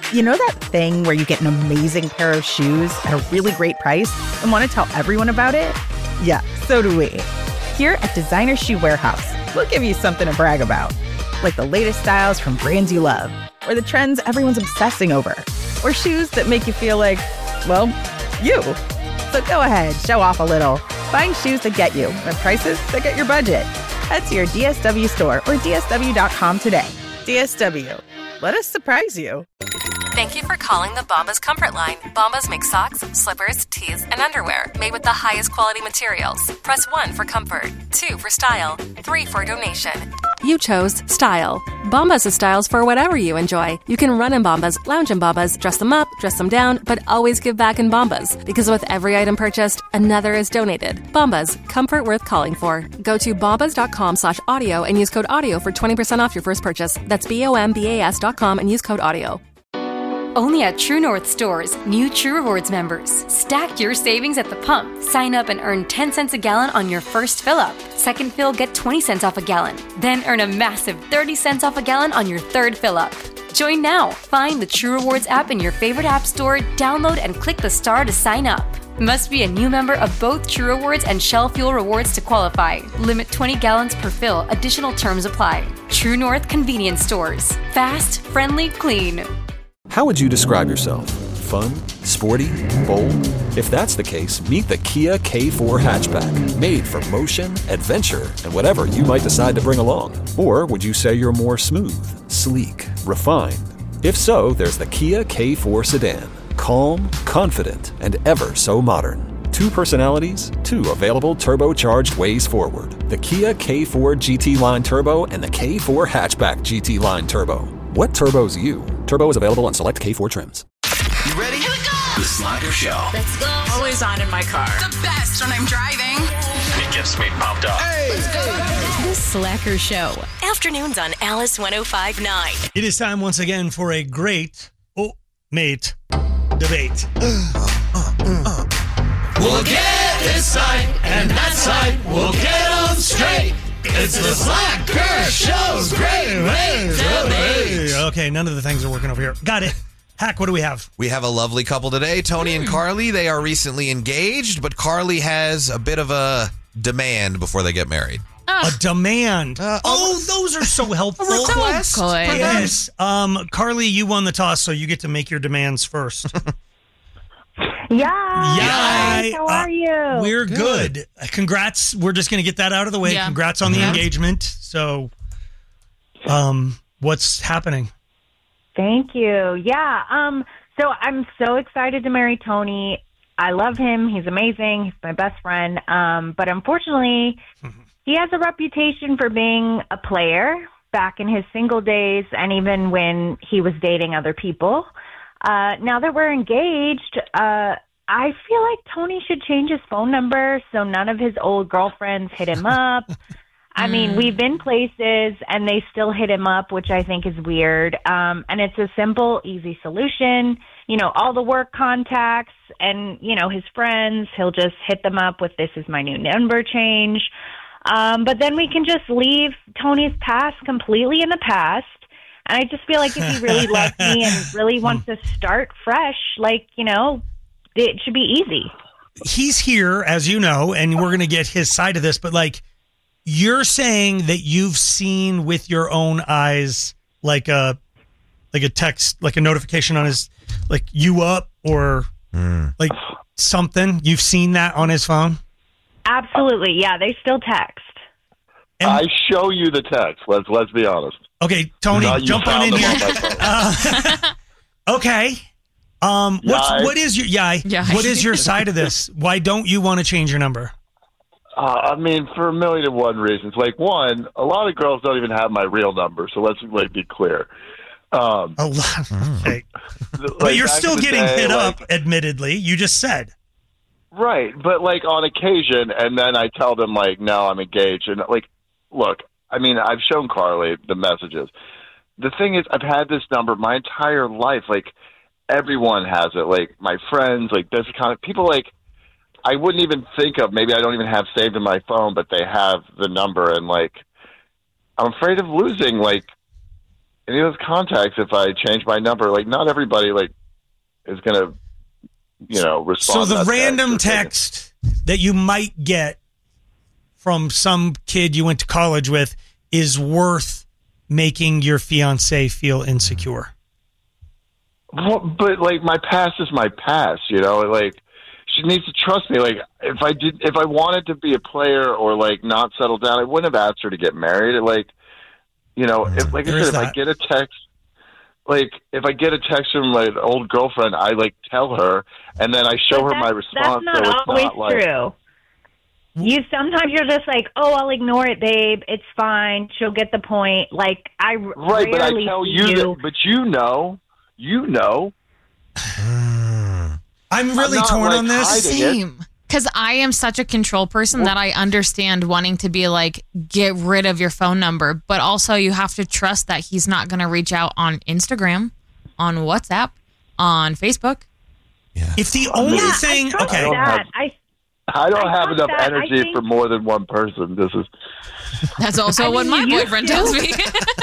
You know that thing where you get an amazing pair of shoes at a really great price and want to tell everyone about it? Yeah, so do we. Here at Designer Shoe Warehouse, we'll give you something to brag about, like the latest styles from brands you love, or the trends everyone's obsessing over, or shoes that make you feel like, well, you. So go ahead, show off a little. Find shoes that get you at prices that get your budget. Head to your DSW store or DSW.com today. DSW. Let us surprise you. Thank you for calling the Bombas Comfort Line. Bombas make socks, slippers, tees, and underwear made with the highest quality materials. Press 1 for comfort, 2 for style, 3 for donation. You chose style. Bombas has styles for whatever you enjoy. You can run in Bombas, lounge in Bombas, dress them up, dress them down, but always give back in Bombas. Because with every item purchased, another is donated. Bombas, comfort worth calling for. Go to bombas.com/audio and use code AUDIO for 20% off your first purchase. That's BOMBAS.com and use code AUDIO. Only at True North stores, new True Rewards members. Stack your savings at the pump. Sign up and earn 10 cents a gallon on your first fill-up. Second fill, get 20 cents off a gallon. Then earn a massive 30 cents off a gallon on your third fill-up. Join now. Find the True Rewards app in your favorite app store, download and click the star to sign up. Must be a new member of both True Rewards and Shell Fuel Rewards to qualify. Limit 20 gallons per fill. Additional terms apply. True North Convenience Stores. Fast, friendly, clean. How would you describe yourself? Fun? Sporty? Bold? If that's the case, meet the Kia K4 hatchback. Made for motion, adventure, and whatever you might decide to bring along. Or would you say you're more smooth, sleek, refined? If so, there's the Kia K4 sedan. Calm, confident, and ever so modern. 2 personalities, 2 available turbocharged ways forward. The Kia K4 GT Line Turbo and the K4 Hatchback GT Line Turbo. What turbo's you? Turbo is available on select K4 trims. You ready? Here we go! The Slacker Show. Let's go. Always on in my car. The best when I'm driving. It gets me pumped up. Hey! Let's go. The Slacker Show. Afternoons on Alice 105.9. It is time once again for a great mate debate. We'll get this side and that side. We'll get them straight. It's the Slacker Show's great mate debate. Okay, none of the things are working over here. Got it. Hack, what do we have? We have a lovely couple today, Tony and Carly. They are recently engaged, but Carly has a bit of a demand before they get married. A demand. Those are so helpful. A request. So good. Yes. Carly, you won the toss, so you get to make your demands first. Yeah. Hi. How are you? We're good. Congrats. We're just going to get that out of the way. Yeah. Congrats on the engagement. So, what's happening? Thank you. Yeah. So I'm so excited to marry Tony. I love him. He's amazing. He's my best friend. But unfortunately, he has a reputation for being a player back in his single days and even when he was dating other people. Now that we're engaged, I feel like Tony should change his phone number so none of his old girlfriends hit him up. I mean, we've been places and they still hit him up, which I think is weird. And it's a simple, easy solution. You know, all the work contacts and, you know, his friends, he'll just hit them up with this is my new number change. But then we can just leave Tony's past completely in the past. And I just feel like if he really loves me and really wants to start fresh, like, you know, it should be easy. He's here, as you know, and we're going to get his side of this, but like, you're saying that you've seen with your own eyes, like a text, like a notification on his, like you up or like something. You've seen that on his phone? Absolutely. Yeah. They still text. And I show you the text. Let's be honest. Okay, Tony, jump on in here. Okay. What is your side of this? Why don't you want to change your number? I mean, for a million and one reasons. Like, one, a lot of girls don't even have my real number, so let's be clear. A lot. Okay. But you're still getting hit up, admittedly. You just said. Right, but like on occasion, and then I tell them like, no, I'm engaged, and like, look, I mean, I've shown Carly the messages. The thing is, I've had this number my entire life. Like, everyone has it. Like, my friends, like, this kind of people, like, I wouldn't even think of, maybe I don't even have saved in my phone, but they have the number. And, like, I'm afraid of losing, like, any of those contacts if I change my number. Like, not everybody like is gonna, respond. So to the that random text that you might get from some kid you went to college with is worth making your fiance feel insecure. Well, but like my past is my past, like she needs to trust me. Like if I wanted to be a player or like not settle down, I wouldn't have asked her to get married. Like, if I get a text, like if I get a text from my old girlfriend, I like tell her and then I show her my response. That's not always true. Sometimes you're just like, oh, I'll ignore it, babe. It's fine. She'll get the point. Like right, but I tell you but you know. I'm really torn on this. Same. Because I am such a control person that I understand wanting to be like, get rid of your phone number. But also you have to trust that he's not going to reach out on Instagram, on WhatsApp, on Facebook. Yeah. If the only thing... Okay. I don't have enough energy for more than one person. That's also what my boyfriend tells me.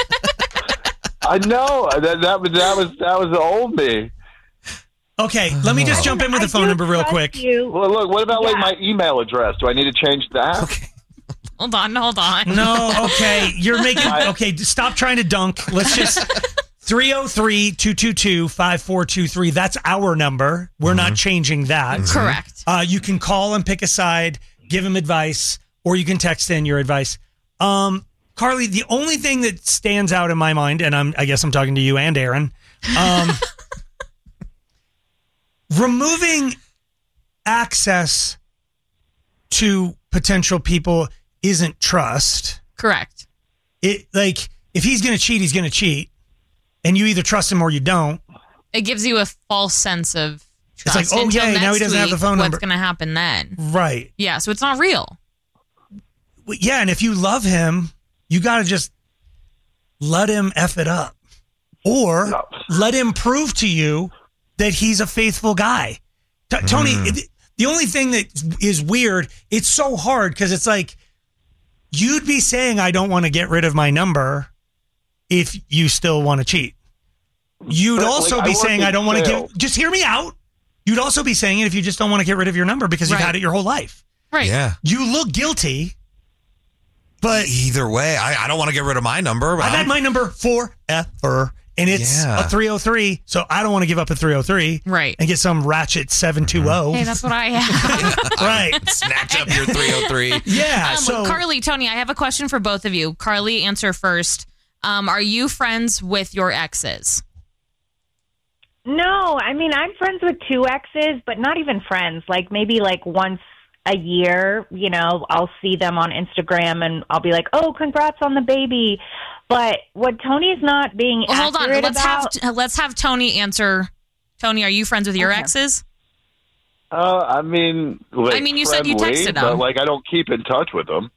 I know that was the old me. Okay, let me just jump in with the phone number real quick. Well, look, what about like my email address? Do I need to change that? Okay. Hold on. No, okay, you're making stop trying to dunk. Let's just 303-222-5423. That's our number. We're not changing that. Correct. You can call and pick a side, give him advice, or you can text in your advice. Carly, the only thing that stands out in my mind, and I guess I'm talking to you and Aaron, removing access to potential people isn't trust. Correct. If he's going to cheat, he's going to cheat. And you either trust him or you don't. It gives you a false sense of trust. It's like, oh, yeah, now he doesn't have the phone number. What's going to happen then? Right. Yeah, so it's not real. Yeah, and if you love him, you got to just let him F it up. Or let him prove to you that he's a faithful guy. Tony, the only thing that is weird, it's so hard because it's like, you'd be saying, I don't want to get rid of my number if you still want to cheat. You'd also be saying, I don't want to give, just hear me out. You'd also be saying it if you just don't want to get rid of your number because you've had it your whole life. Right. Yeah. You look guilty, but either way, I don't want to get rid of my number. I've had my number forever. And it's a 303, so I don't want to give up a 303. Right. And get some ratchet 720. Hey, that's what I have. Right. Snatch up your 303. Yeah. Carly, Tony, I have a question for both of you. Carly, answer first. Are you friends with your exes? No, I mean, I'm friends with two exes, but not even friends. Like maybe like once a year, I'll see them on Instagram and I'll be like, oh, congrats on the baby. But what Tony's not being accurate Let's have Tony answer. Tony, are you friends with your exes? I mean, you said you texted them, but I don't keep in touch with them.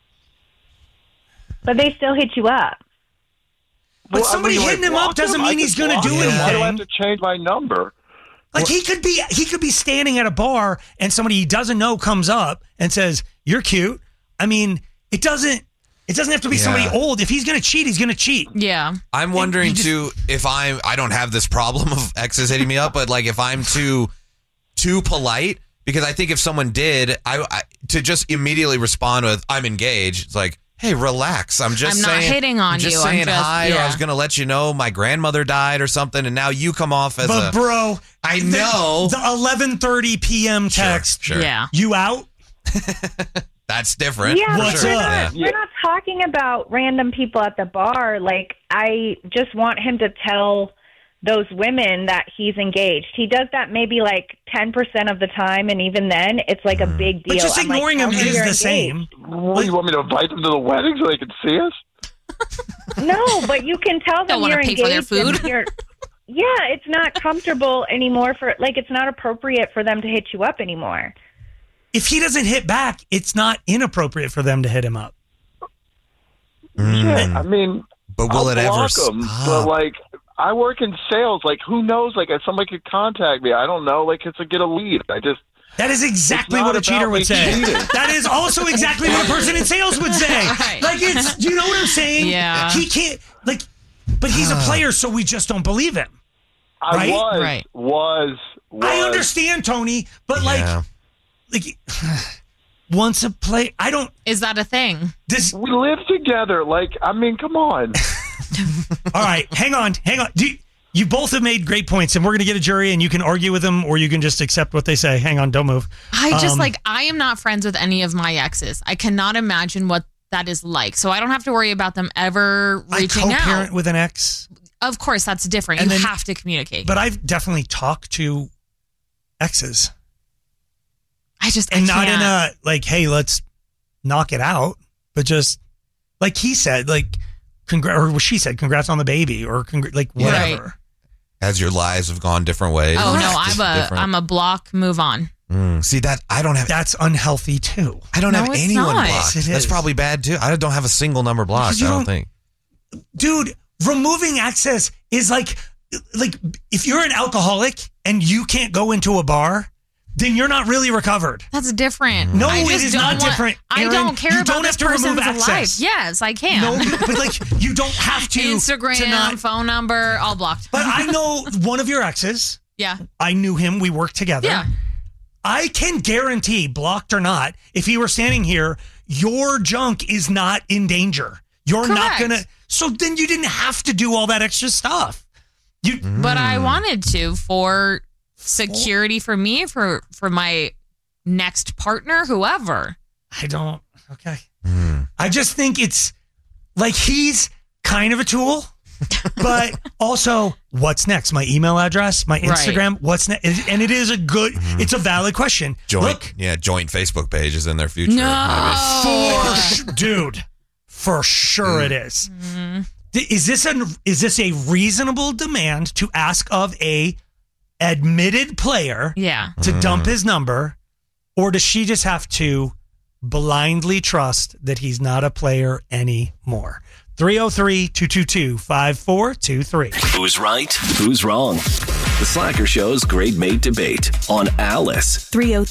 But they still hit you up. But somebody hitting him up doesn't mean he's going to do anything. Why do I have to change my number? Like he could be standing at a bar and somebody he doesn't know comes up and says, "You're cute." I mean, it doesn't have to be somebody old. If he's going to cheat, he's going to cheat. Yeah. I'm wondering too if I don't have this problem of exes hitting me up, but like if I'm too polite, because I think if someone did, I to just immediately respond with "I'm engaged," it's like, hey, relax. I'm saying, not hitting on I'm just you. saying I'm just, hi, or I was going to let you know my grandmother died or something, and now you come off as bro, I know. The 11:30 p.m. text. Sure. Yeah. You out? That's different. Yeah, What's up? We're not talking about random people at the bar. Like, I just want him to tell those women that he's engaged. He does that maybe like 10% of the time, and even then, it's like a big deal. But just ignoring him is the same. What, you want me to invite them to the wedding so they can see us? No, but you can tell them you're engaged. Don't want to pay for their food. Yeah, it's not comfortable anymore it's not appropriate for them to hit you up anymore. If he doesn't hit back, it's not inappropriate for them to hit him up. Shit, I mean, but will it ever stop? But I work in sales. Like, who knows? Like, if somebody could contact me, I don't know. Like, it's to get a lead. That is exactly what a cheater would say. That is also exactly what a person in sales would say. Right. Like, do you know what I'm saying? Yeah. He can't, But he's a player, so we just don't believe him. I Right? was. I understand, Tony, but like once a play, I don't. Is that a thing? We live together. Like, I mean, come on. All right, hang on. You both have made great points, and we're going to get a jury, and you can argue with them, or you can just accept what they say. Hang on, don't move. I am not friends with any of my exes. I cannot imagine what that is like. So I don't have to worry about them ever reaching out. Co-parent with an ex. Of course, that's different. And you then- have to communicate. But I've definitely talked to exes. I not can't. in a like, hey, let's knock it out, but just like he said, like, or she said, congrats on the baby, or like whatever. Right. As your lives have gone different ways. Oh Just no, different. I'm a block. Move on. See that I don't have. That's unhealthy too. I don't No, have it's anyone not. blocked. Yes, it That's is. probably bad too. I don't have a single number blocked. Because you I don't don't- think. Dude, removing access is like if you're an alcoholic and you can't go into a bar, then you're not really recovered. That's different. No, I it just is don't not want- different, I Aaron. don't care You about don't this have to remove person's life. access. Yes, I can. No, but like you don't have to Instagram, to not. phone number, all blocked. But I know one of your exes. Yeah. I knew him. We worked together. Yeah. I can guarantee, blocked or not, if he were standing here, your junk is not in danger. You're not Correct. gonna. So then you didn't have to do all that extra stuff. But I wanted to for security for me, for my next partner, whoever. I don't. Okay. I just think it's like he's kind of a tool, but also what's next? My email address, my Instagram. What's next? And it is a good. It's a valid question. Joint Facebook page is in their future. Dude, for sure it is. Is this a reasonable demand to ask of a admitted player to dump his number, or does she just have to blindly trust that he's not a player anymore? 303-222-5423. Who's right? Who's wrong? The Slacker Show's Grade Mate Debate on Alice.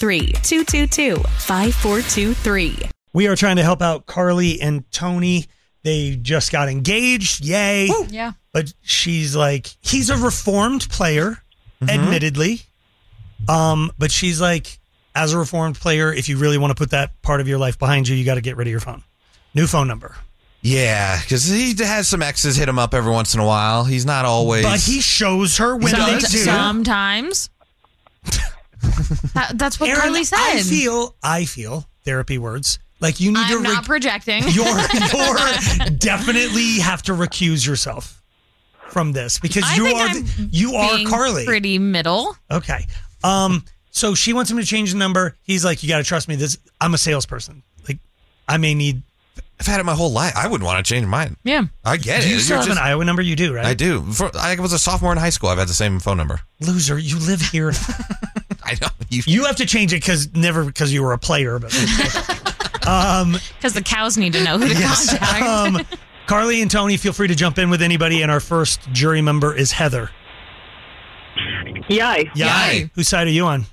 303-222-5423. We are trying to help out Carly and Tony. They just got engaged. Yay. Yeah. But she's like, he's a reformed player, admittedly. But she's like, as a reformed player, if you really want to put that part of your life behind you, you got to get rid of your phone. New phone number. Yeah, because he has some exes hit him up every once in a while. He's not always. But he shows her when they do. Sometimes. That's what Aaron, Carly said. I feel, therapy words, like you need I'm to not projecting. You're definitely have to recuse yourself from this because I you think are I'm you are being Carly. Pretty middle. Okay. So she wants him to change the number. He's like, you got to trust me. I'm a salesperson. Like, I may need. I've had it my whole life. I wouldn't want to change mine. Yeah. I get Do it. you still You're have an Iowa number? You do, right? I do. I was a sophomore in high school. I've had the same phone number. Loser, you live here. I know. You have to change it because you were a player, but Because the cows need to know who to contact. Carly and Tony, feel free to jump in with anybody, and our first jury member is Heather. Yay. Yay. Whose side are you on?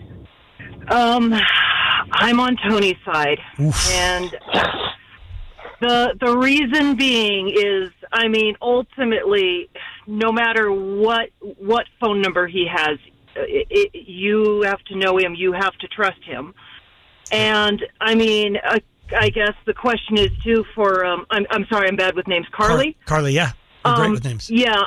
I'm on Tony's side. Oof. And the reason being is, I mean, ultimately, no matter what phone number he has, you have to know him, you have to trust him. And I mean, I guess the question is too for I'm sorry, I'm bad with names. Carly. Carly, yeah, you're great with names. Yeah,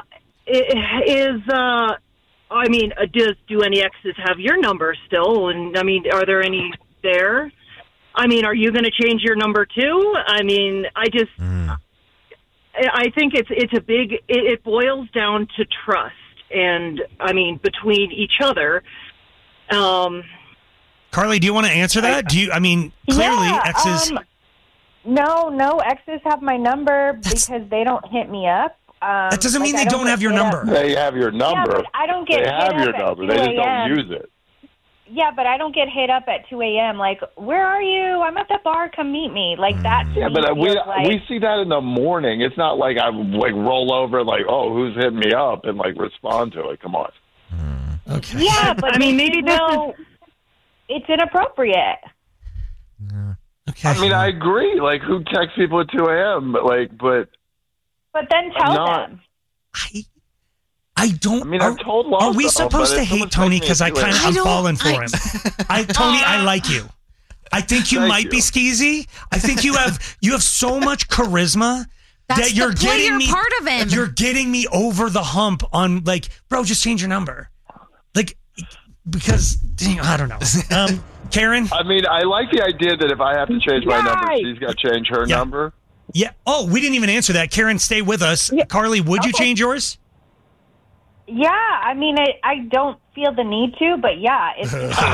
I mean, do any exes have your number still? And I mean, are there any there? I mean, are you going to change your number too? I mean, I think it's a big. It boils down to trust, and I mean, between each other. Carly, do you want to answer that? Clearly exes. No, exes have my number because they don't hit me up. That doesn't mean they don't have your number. They have your number. Yeah, but I don't get They have hit your up number. at They 2 just don't a.m. use it. Yeah, but I don't get hit up at 2 a.m. Like, where are you? I'm at the bar. Come meet me. Like that. to Yeah, me but feels like, we see that in the morning. It's not like I like roll over like, oh, who's hitting me up and like respond to it. Come on. Okay. Yeah, but I mean, maybe it's inappropriate. Okay. I mean, I agree. Like, who texts people at 2 a.m.? But then tell not- them. I don't. I mean, I've told Lost. Are we supposed to hate Tony because I'm falling for him? Tony, I like you. I think you might be skeezy. I think you have so much charisma that you're getting me part of him. You're getting me over the hump on like, bro, just change your number. Like, because I don't know. Karen? I mean, I like the idea that if I have to change my number, she's got to change her number. Yeah. Oh, we didn't even answer that. Karen, stay with us. Yeah. Carly, would you change yours? Yeah, I mean, I don't feel the need to, but yeah, it's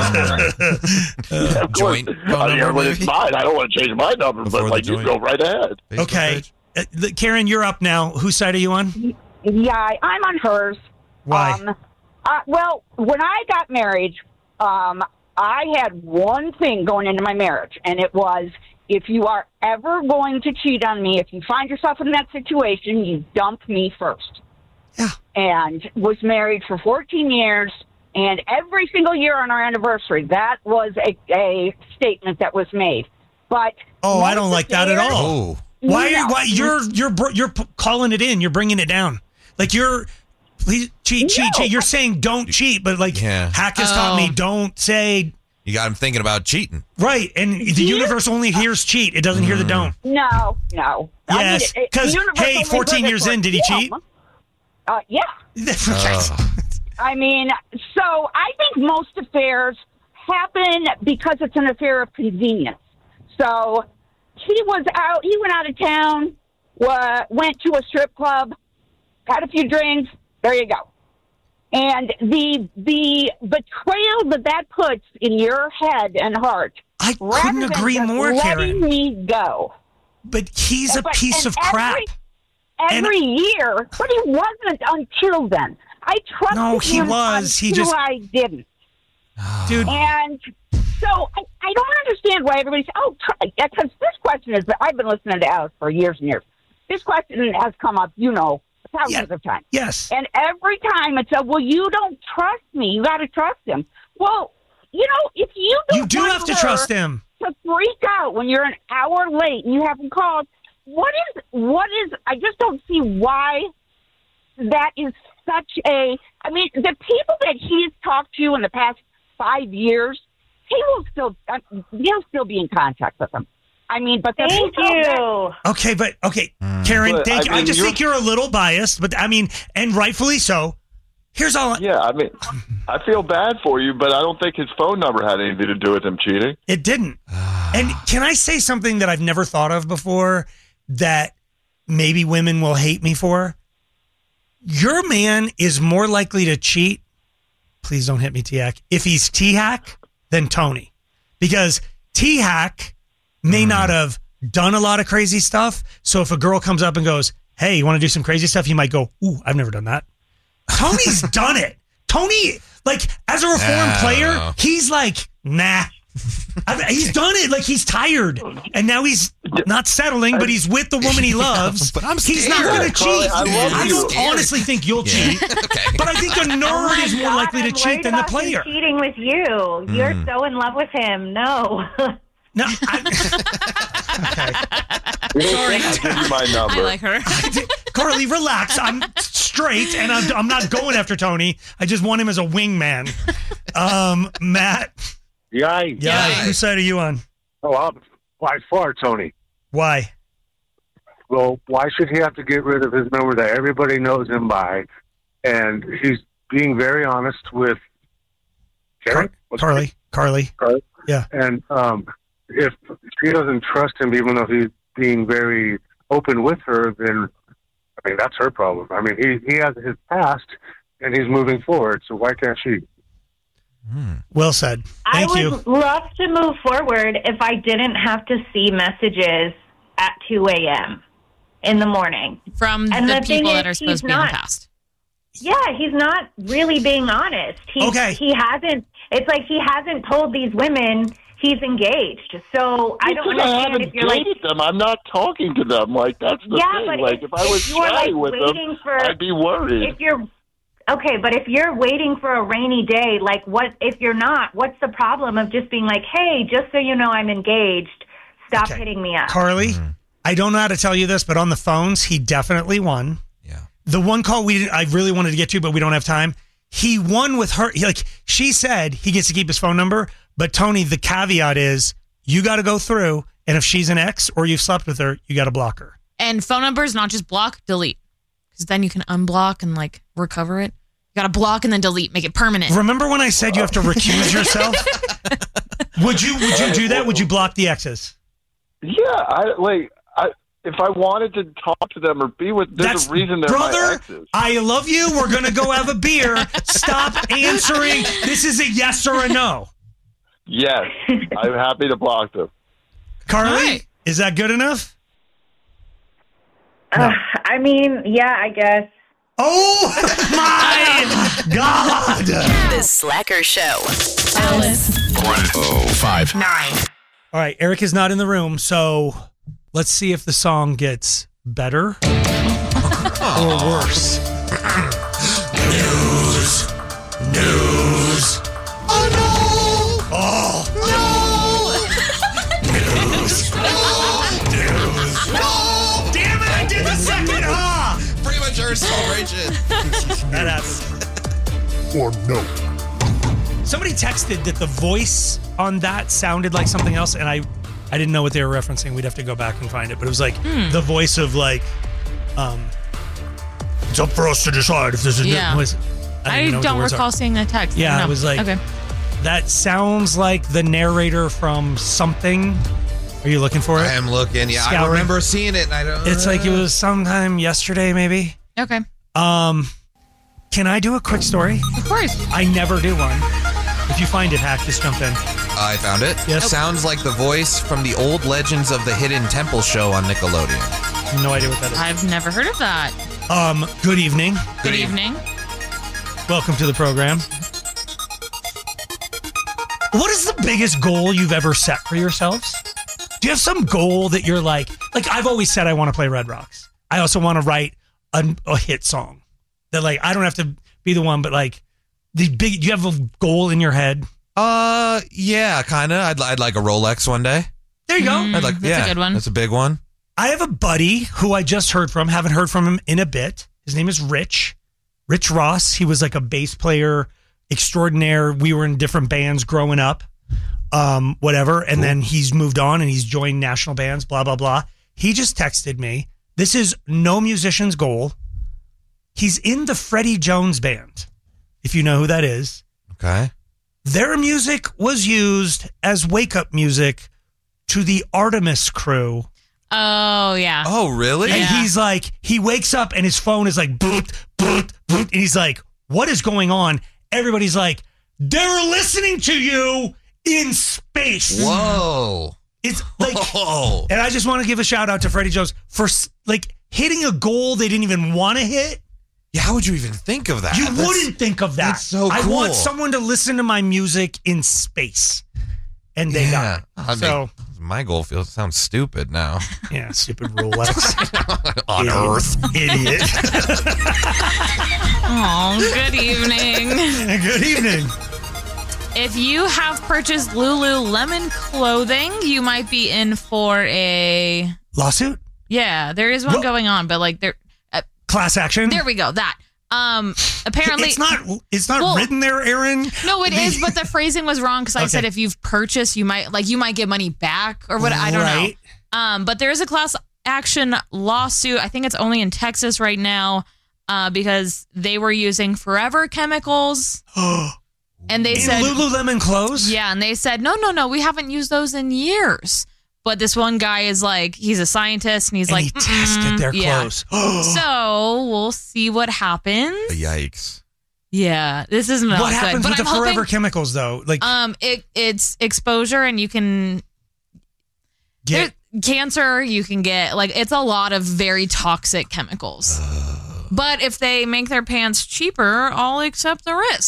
joint phone number. It's mine. I don't want to change my number, but like you go right ahead. Okay, Karen, you're up now. Whose side are you on? Yeah, I'm on hers. Why? Well, when I got married, I had one thing going into my marriage, and it was, if you are ever going to cheat on me, if you find yourself in that situation, you dump me first. Yeah. And was married for 14 years, and every single year on our anniversary, that was a statement that was made. But I don't like that at all. Why you're calling it in? You're bringing it down. Like please cheat. You're saying don't cheat, but like Hack has taught me, don't say. You got him thinking about cheating. Right, and the universe only hears cheat. It doesn't hear the don't. No. Yes, because, 14 years in, did he cheat? Yeah. I mean, so I think most affairs happen because it's an affair of convenience. So he went out of town, went to a strip club, had a few drinks, there you go. And the betrayal that puts in your head and heart. I couldn't agree more, Karen. Letting me go. But he's a piece of crap. Every year, but he wasn't until then. I trusted him. No, he was. Until I didn't. Dude. And so I don't understand why everybody's, because this question I've been listening to Alice for years and years. This question has come up, thousands of times. Yes. And every time it's well, you don't trust me. You got to trust him. Well, if you don't you do have to trust him. To freak out when you're an hour late and you haven't called. What is, I just don't see why that is such the people that he's talked to in the past 5 years, he'll still be in contact with them. I mean, but thank you. Okay, Karen, thank you. I just think you're a little biased, but I mean, and rightfully so. Here's all. Yeah, I mean, I feel bad for you, but I don't think his phone number had anything to do with him cheating. It didn't. And can I say something that I've never thought of before? That maybe women will hate me for? Your man is more likely to cheat, please don't hit me, T-Hack, if he's T-Hack than Tony. Because T-Hack may not have done a lot of crazy stuff, so if a girl comes up and goes, hey, you want to do some crazy stuff? He might go, ooh, I've never done that. Tony's done it. Tony, like, as a reformed player, he's like, nah. He's done it. Like, he's tired, and now he's not settling, but he's with the woman he loves. But he's not going to cheat. I don't honestly think you'll cheat, but I think a nerd is more likely to cheat than the player. I'm cheating with you. You're so in love with him. No. No. Sorry. I'll give you my number. I like her. Carly, relax. I'm straight, and I'm not going after Tony. I just want him as a wingman. Matt. Yeah. Whose side are you on? Oh, I'm by far Tony. Why? Well, why should he have to get rid of his number that everybody knows him by? And he's being very honest with Karen? Carly. Yeah. And if she doesn't trust him, even though he's being very open with her, then, I mean, that's her problem. I mean, he has his past, and he's moving forward, so why can't she? Well said. Thank you. I would love to move forward if I didn't have to see messages at 2 a.m. in the morning. From the people that are supposed to be in the past. Yeah, he's not really being honest. He hasn't. It's like he hasn't told these women he's engaged. So I don't understand if you're dated them. I'm not talking to them. Like, that's the thing. But like, if I was chatting with them, I'd be worried. But if you're waiting for a rainy day, like, what if you're not? What's the problem of just being like, hey, just so you know I'm engaged, stop hitting me up? Carly, I don't know how to tell you this, but on the phones, he definitely won. Yeah. the one call I really wanted to get to, but we don't have time. He won with her. She said he gets to keep his phone number, but Tony, the caveat is you got to go through, and if she's an ex or you've slept with her, you got to block her. And phone numbers, not just block, delete. Because then you can unblock and like recover it. You got to block and then delete, make it permanent. Remember when I said you have to recuse yourself? Would you do that? Would you block the exes? Yeah, if I wanted to talk to them or be with, there's a reason they're my brother, exes. I love you. We're gonna go have a beer. Stop answering. This is a yes or a no. Yes, I'm happy to block them. Carly, is that good enough? I mean, yeah, I guess. Oh my God! The Slacker Show. Alice. 105.9. All right, Eric is not in the room, so let's see if the song gets better or worse. News. Oh no! Oh no! News. No! Damn it! I did the second Premature celebration. That happened. Or no. Somebody texted that the voice on that sounded like something else, and I didn't know what they were referencing. We'd have to go back and find it, but it was like the voice of like, it's up for us to decide if there's a new voice. I don't recall seeing that text. Yeah, no. it was like, okay. That sounds like the narrator from something. Are you looking for it? I am looking. Yeah, Scouring. I remember seeing it, and I don't. It's like it was sometime yesterday, maybe. Okay. Can I do a quick story? Of course. I never do one. If you find it, Hack, just jump in. I found it. Yes. Sounds like the voice from the old Legends of the Hidden Temple show on Nickelodeon. No idea what that is. I've never heard of that. Good evening. Good evening. Welcome to the program. What is the biggest goal you've ever set for yourselves? Do you have some goal that you're like I've always said I want to play Red Rocks. I also want to write a hit song that I don't have to be the one, but do you have a goal in your head? Yeah, kind of. I'd like a Rolex one day. There you go. That's a good one. That's a big one. I have a buddy who I just heard from, haven't heard from him in a bit. His name is Rich Ross. He was like a bass player extraordinaire. We were in different bands growing up, whatever. And then he's moved on and he's joined national bands, blah, blah, blah. He just texted me. This is no musician's goal. He's in the Freddie Jones Band, if you know who that is. Okay. Their music was used as wake-up music to the Artemis crew. Oh, yeah. Oh, really? And he's like, he wakes up and his phone is like, boot, boot, boot. And he's like, what is going on? Everybody's like, they're listening to you in space. Whoa. It's like, and I just want to give a shout out to Freddie Jones for hitting a goal they didn't even want to hit. Yeah, how would you even think of that? Wouldn't think of that. That's so cool. I want someone to listen to my music in space. And they got it. My goal sounds stupid now. Yeah, stupid Rolex. On Earth. Idiot. Oh, good evening. Good evening. If you have purchased Lululemon clothing, you might be in for a lawsuit. Yeah, there is one going on, but there class action. There we go. That apparently it's not written there, Aaron. No, it is, but the phrasing was wrong because I said if you've purchased, you might get money back or what. I don't know. But there is a class action lawsuit. I think it's only in Texas right now because they were using Forever chemicals. And they said Lululemon clothes? Yeah, and they said, no, we haven't used those in years. But this one guy is he's a scientist, and he's he tested their clothes. So we'll see what happens. Yikes. Yeah, this isn't what happens with the Forever chemicals, though. It's exposure, and you can get cancer. You can get it's a lot of very toxic chemicals. But if they make their pants cheaper, I'll accept the risk.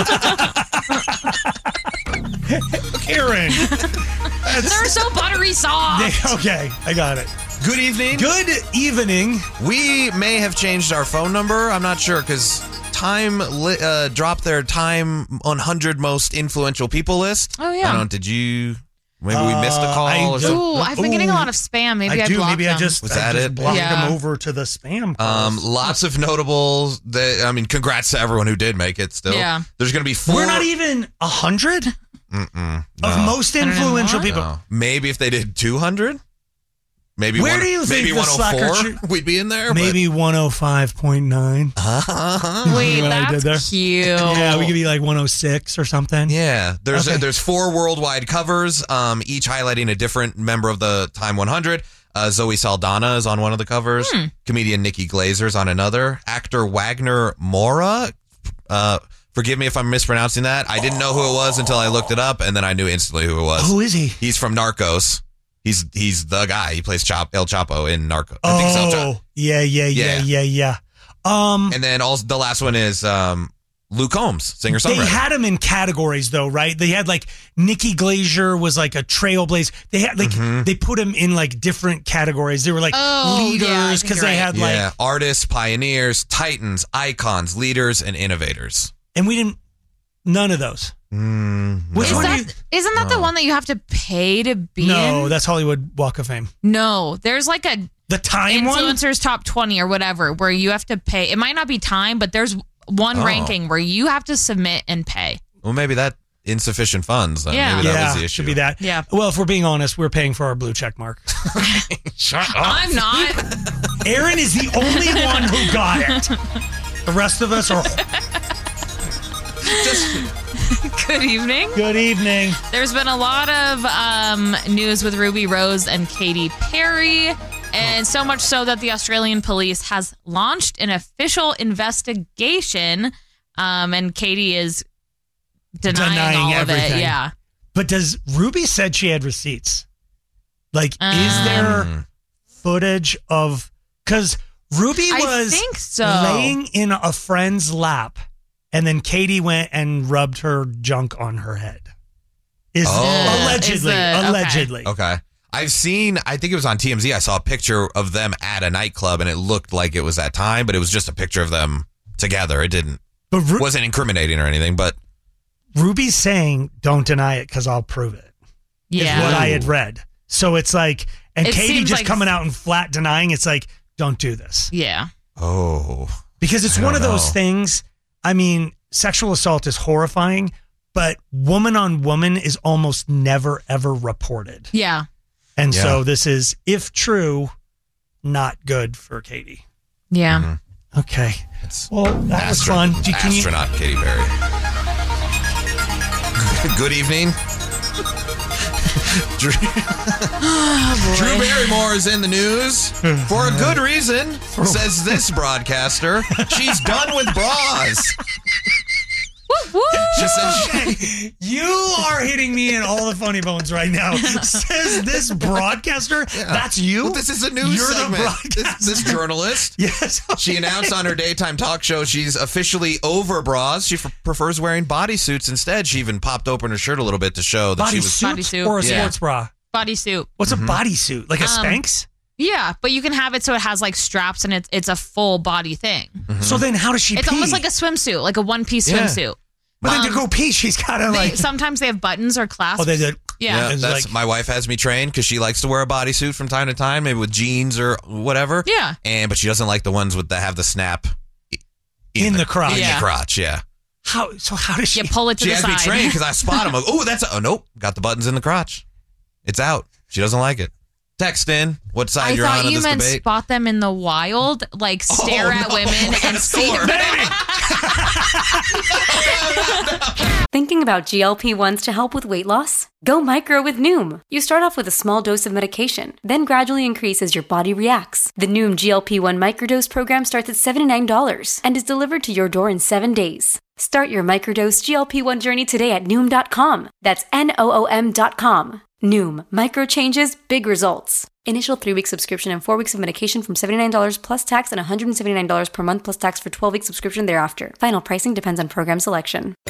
Karen. They're so buttery soft. Okay, I got it. Good evening. Good evening. We may have changed our phone number. I'm not sure because Time dropped their Time 100 most influential people list. Oh, yeah. Did you Maybe we missed a call or something. Ooh, I've been getting a lot of spam. Maybe I blocked Maybe them. I just blocked them over to the spam calls. Lots of notables. Congrats to everyone who did make it still. Yeah. There's going to be 4. We're not even 100 of most influential people. No. Maybe if they did 200. Maybe Where do you think maybe the Slacker 104 we'd be in there. Maybe 105.9. Wait, that's cute. Yeah, we could be like 106 or something. Yeah, there's 4 worldwide covers, each highlighting a different member of the Time 100. Zoe Saldana is on one of the covers. Comedian Nikki Glazer's on another. Actor Wagner Moura. Forgive me if I'm mispronouncing that. I didn't know who it was until I looked it up, and then I knew instantly who it was. Who is he? He's from Narcos. He's the guy. He plays El Chapo in Narcos. Yeah. And then also the last one is Luke Combs, singer-songwriter. They had him in categories though, right? They had like Nikki Glazer was like a trailblazer. They had like they put him in like different categories. They were like leaders because they had like artists, pioneers, titans, icons, leaders, and innovators. And we didn't none of those. Which one? Isn't that the one that you have to pay to be in? No, that's Hollywood Walk of Fame. No, there's like the Time influencers top 20 or whatever where you have to pay. It might not be Time, but there's one ranking where you have to submit and pay. Well, maybe that insufficient funds. Maybe that was the issue. Should be that. Yeah. Well, if we're being honest, we're paying for our blue check mark. Shut up. I'm not. Aaron is the only one who got it. The rest of us are. Good evening. Good evening. There's been a lot of news with Ruby Rose and Katy Perry, and so much so that the Australian police has launched an official investigation, and Katy is denying all everything. of it. Yeah. But does Ruby said she had receipts? Like, is there footage of? Because Ruby was think so. laying in a friend's lap. And then Katy went and rubbed her junk on her head. Allegedly. Okay. I've seen, I think it was on TMZ, I saw a picture of them at a nightclub and it looked like it was that time, but it was just a picture of them together. It wasn't incriminating or anything, but. Ruby's saying, don't deny it because I'll prove it. Yeah. Is what I had read. So it's like, and It Katy seems just like- coming out and flat denying, it's like, don't do this. Yeah. Oh. Because it's I one don't of those know. things. I mean, sexual assault is horrifying, but woman on woman is almost never, ever reported. Yeah. And so this is, if true, not good for Katy. Yeah. Okay. Well, that was fun. Astronaut Katy Perry. Good evening. Drew Barrymore is in the news for a good reason, says this broadcaster. She's done with bras. She says You are hitting me in all the funny bones right now. Says this broadcaster, that's you? Well, this is a news You're segment. the broadcaster. This journalist. Yes. She announced on her daytime talk show she's officially over bras. She prefers wearing bodysuits instead. She even popped open her shirt a little bit to show that she was Bodysuit. or a sports bra? Bodysuit. What's a bodysuit? Like a Spanx? Yeah, but you can have it so it has like straps and it's a full body thing. So then how does she It's pee? almost like a swimsuit, like a one-piece swimsuit. But then to go pee, she's got to like... Sometimes they have buttons or clasps. Oh, they did. Yeah. That's my wife has me trained because she likes to wear a bodysuit from time to time, maybe with jeans or whatever. Yeah. But she doesn't like the ones that have the snap in the crotch. In the crotch, yeah. How does she... You pull it to She the has side. me trained because I spot them. Nope, got the buttons in the crotch. It's out. She doesn't like it. Text in what side I you're on thought in you this meant debate. spot them in the wild, like stare at women and see. Thinking about GLP-1s to help with weight loss? Go micro with Noom. You start off with a small dose of medication, then gradually increase as your body reacts. The Noom GLP-1 microdose program starts at $79 and is delivered to your door in 7 days. Start your microdose GLP-1 journey today at Noom.com. That's Noom.com. Noom. Micro changes, big results. Initial 3-week subscription and 4 weeks of medication from $79 plus tax and $179 per month plus tax for 12-week subscription thereafter. Final pricing depends on program selection.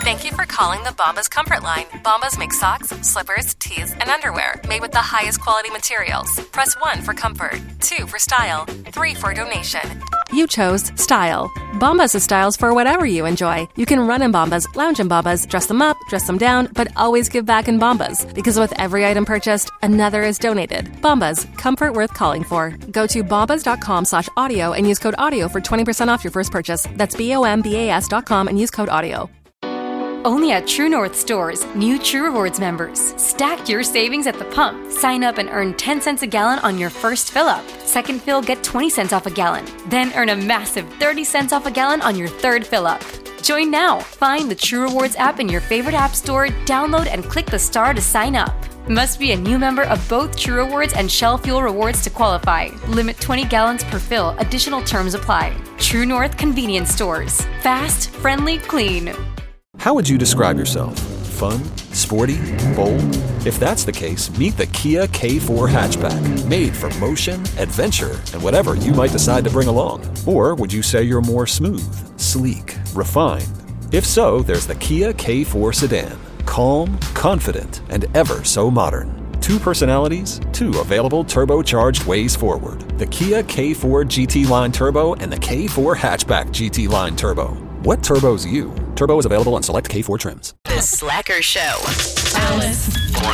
Thank you for calling the Bombas Comfort Line. Bombas make socks, slippers, tees, and underwear made with the highest quality materials. Press 1 for comfort, 2 for style, 3 for donation. You chose style. Bombas has styles for whatever you enjoy. You can run in Bombas, lounge in Bombas, dress them up, dress them down, but always give back in Bombas. Because with every item purchased, another is donated. Bombas, comfort worth calling for. Go to bombas.com/audio and use code AUDIO for 20% off your first purchase. That's BOMBAS.com and use code AUDIO. Only at True North stores, new True Rewards members. Stack your savings at the pump. Sign up and earn 10 cents a gallon on your first fill up. Second fill, get 20 cents off a gallon. Then earn a massive 30 cents off a gallon on your third fill up. Join now. Find the True Rewards app in your favorite app store, download and click the star to sign up. Must be a new member of both True Rewards and Shell Fuel Rewards to qualify. Limit 20 gallons per fill. Additional terms apply. True North Convenience Stores. Fast, friendly, clean. How would you describe yourself? Fun? Sporty? Bold? If that's the case, meet the Kia K4 hatchback. Made for motion, adventure, and whatever you might decide to bring along. Or would you say you're more smooth, sleek, refined? If so, there's the Kia K4 sedan. Calm, confident, and ever so modern. 2 personalities, 2 available turbocharged ways forward. The Kia K4 GT Line Turbo and the K4 Hatchback GT Line Turbo. What turbo's you? Turbo is available on select K4 trims. The Slacker Show. Alice.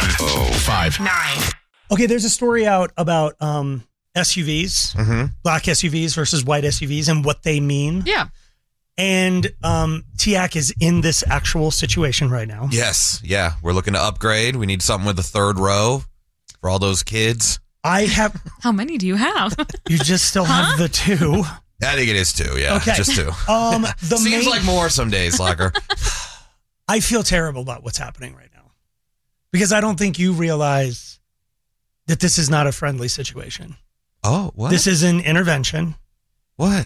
105.9. Okay, there's a story out about SUVs, black SUVs versus white SUVs, and what they mean. Yeah. And TIAC is in this actual situation right now. Yes. Yeah. We're looking to upgrade. We need something with the third row for all those kids. I have. How many do you have? You just still have the 2. I think it is 2. Yeah. Okay. Just 2. Seems like more some days, Slacker. I feel terrible about what's happening right now because I don't think you realize that this is not a friendly situation. Oh, what? This is an intervention. What?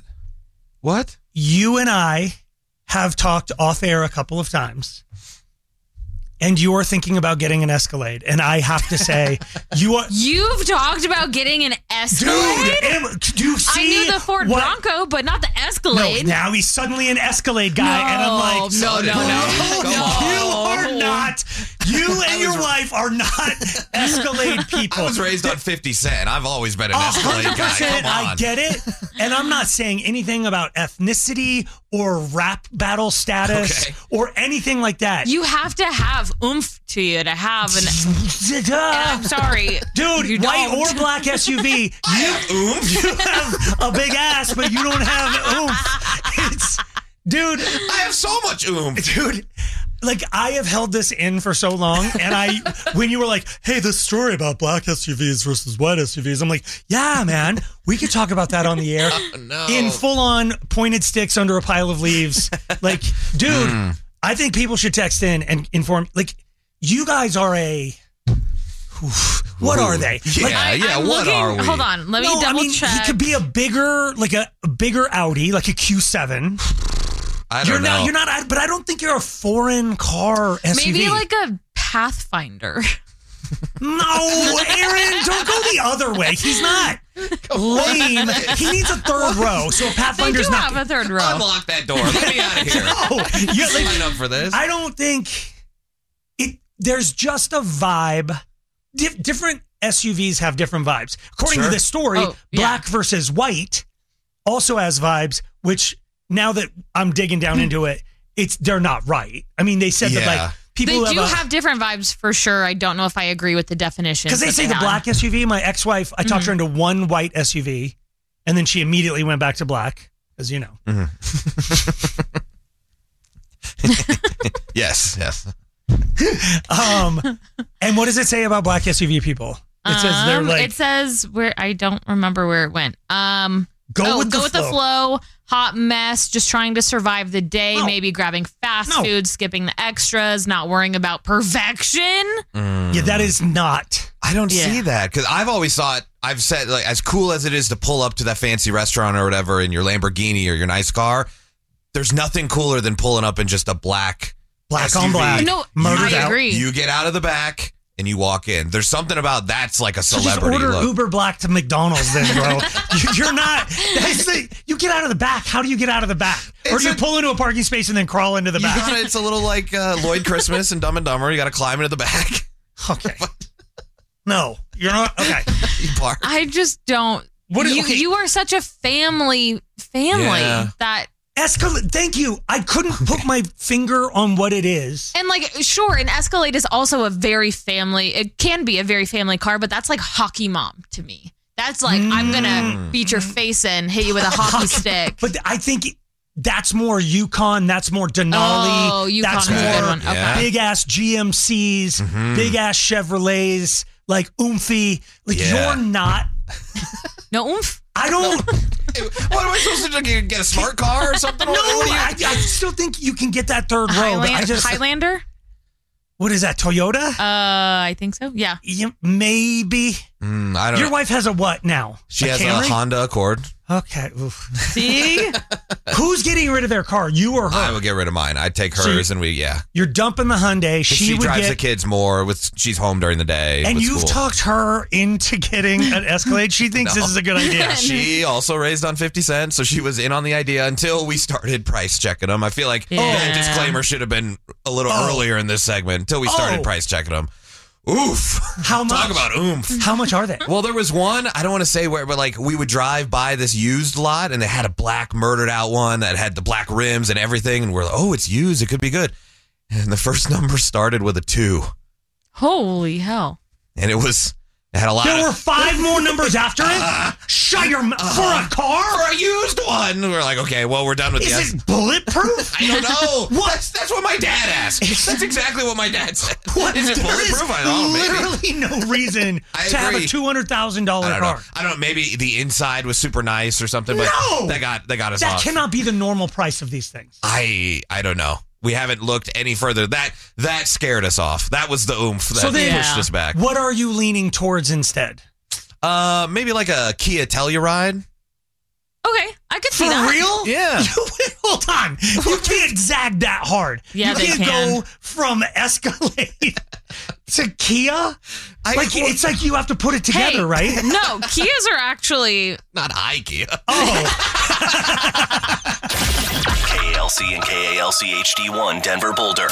You and I have talked off air a couple of times, and you're thinking about getting an Escalade. And I have to say, You've talked about getting an Escalade? Dude, do you see? I knew the Ford Bronco, but not the Escalade. No, now he's suddenly an Escalade guy, and I'm like, No. You are not. You and your wife are not Escalade people. I was raised on 50 Cent. I've always been an Escalade guy. 100%, Come on. I get it. And I'm not saying anything about ethnicity or rap battle status or anything like that. You have to have oomph to you to have an. I'm sorry. Dude, white or black SUV, you have a big ass, but you don't have oomph. Dude, I have so much oomph. Dude. Like, I have held this in for so long, and when you were like, hey, this story about black SUVs versus white SUVs, I'm like, yeah, man, we could talk about that on the air in full-on pointed sticks under a pile of leaves. Like, dude, I think people should text in and inform. Like, you guys are what are they? What are we? Hold on, let me double check. He could be a bigger Audi, like a Q7. I don't know. You're not, but I don't think you're a foreign car SUV. Maybe like a Pathfinder. No, Aaron, don't go the other way. He's not lame. He needs a third row. So a Pathfinder's they do not. have a third row. Unlock that door. Let me out of here. No, you sign up for this. I don't think there's just a vibe. Different SUVs have different vibes. According to this story, black versus white also has vibes, which now that I'm digging down into it, they're not right. I mean, they said that like people they do have different vibes for sure. I don't know if I agree with the definition. Because they say the black SUV, my ex-wife, I talked her into one white SUV, and then she immediately went back to black, as you know. Yes. And what does it say about black SUV people? It says they're like. It says where I don't remember where it went. Go with the flow. Hot mess, just trying to survive the day, maybe grabbing fast food, skipping the extras, not worrying about perfection. Yeah, that is not. I don't see that because I've always thought, I've said, like, as cool as it is to pull up to that fancy restaurant or whatever in your Lamborghini or your nice car, there's nothing cooler than pulling up in just a black SUV. on black. No, murdered I out. agree. You get out of the back and you walk in. There's something about that's like a celebrity just order look. Uber Black to McDonald's then, bro. You're not. You get out of the back. How do you get out of the back? Or do you pull into a parking space and then crawl into the back? It's a little like Lloyd Christmas and Dumb and Dumber. You got to climb into the back. Okay. No, you're not. Okay. I just don't. You are such a family that. Escalade. Thank you. I couldn't put my finger on what it is. And like, sure, an Escalade is also it can be a very family car, but that's like hockey mom to me. That's like, I'm going to beat your face in, hit you with a hockey stick. But I think that's more Yukon. That's more Denali. Oh, Yukon that's is a good more one. Okay. big ass GMCs, big ass Chevrolets, like oomphy. Like you're not. No oomph? I don't. What am I supposed to do? Get a smart car or something? No, I still think you can get that third row. But Highlander? What is that, Toyota? I think so. Yeah. Maybe. I don't know. Your wife has a what now? She has a Honda Accord. Okay. Oof. See? Who's getting rid of their car? You or her? I would get rid of mine. I'd take hers and You're dumping the Hyundai. She drives the kids more. She's home during the day. And with you've school. talked her into getting an Escalade. She thinks this is a good idea. She also raised on 50 cents, so she was in on the idea until we started price checking them. I feel like that disclaimer should have been a little earlier in this segment until we started price checking them. Oof. How much? Talk about oomph. How much are they? Well, there was one, I don't want to say where, but like we would drive by this used lot and they had a black murdered out one that had the black rims and everything. And we're like, oh, it's used. It could be good. And the first number started with a 2. Holy hell. And it had a lot There were 5 more numbers after it? Shut your mouth. For a car? For a used one. We're like, okay, well, we're done with Is it bulletproof? I don't know. What? That's what my dad asked. That's exactly what my dad said. What? Is it There bulletproof? I don't know, maybe. literally no reason to have a $200,000 car. I don't know. Maybe the inside was super nice or something, but No! that got us That off. cannot be the normal price of these things. I don't know. We haven't looked any further. That scared us off. That was the oomph that pushed us back. What are you leaning towards instead? Maybe like a Kia Telluride. Okay, I could see that. For real? Yeah. Hold on. You can't zag that hard. Yeah, you they can't can. go from Escalade to Kia. It's like you have to put it together, Hey, right? No, Kias are actually not IKEA. KLC and KALC HD1 Denver Boulder.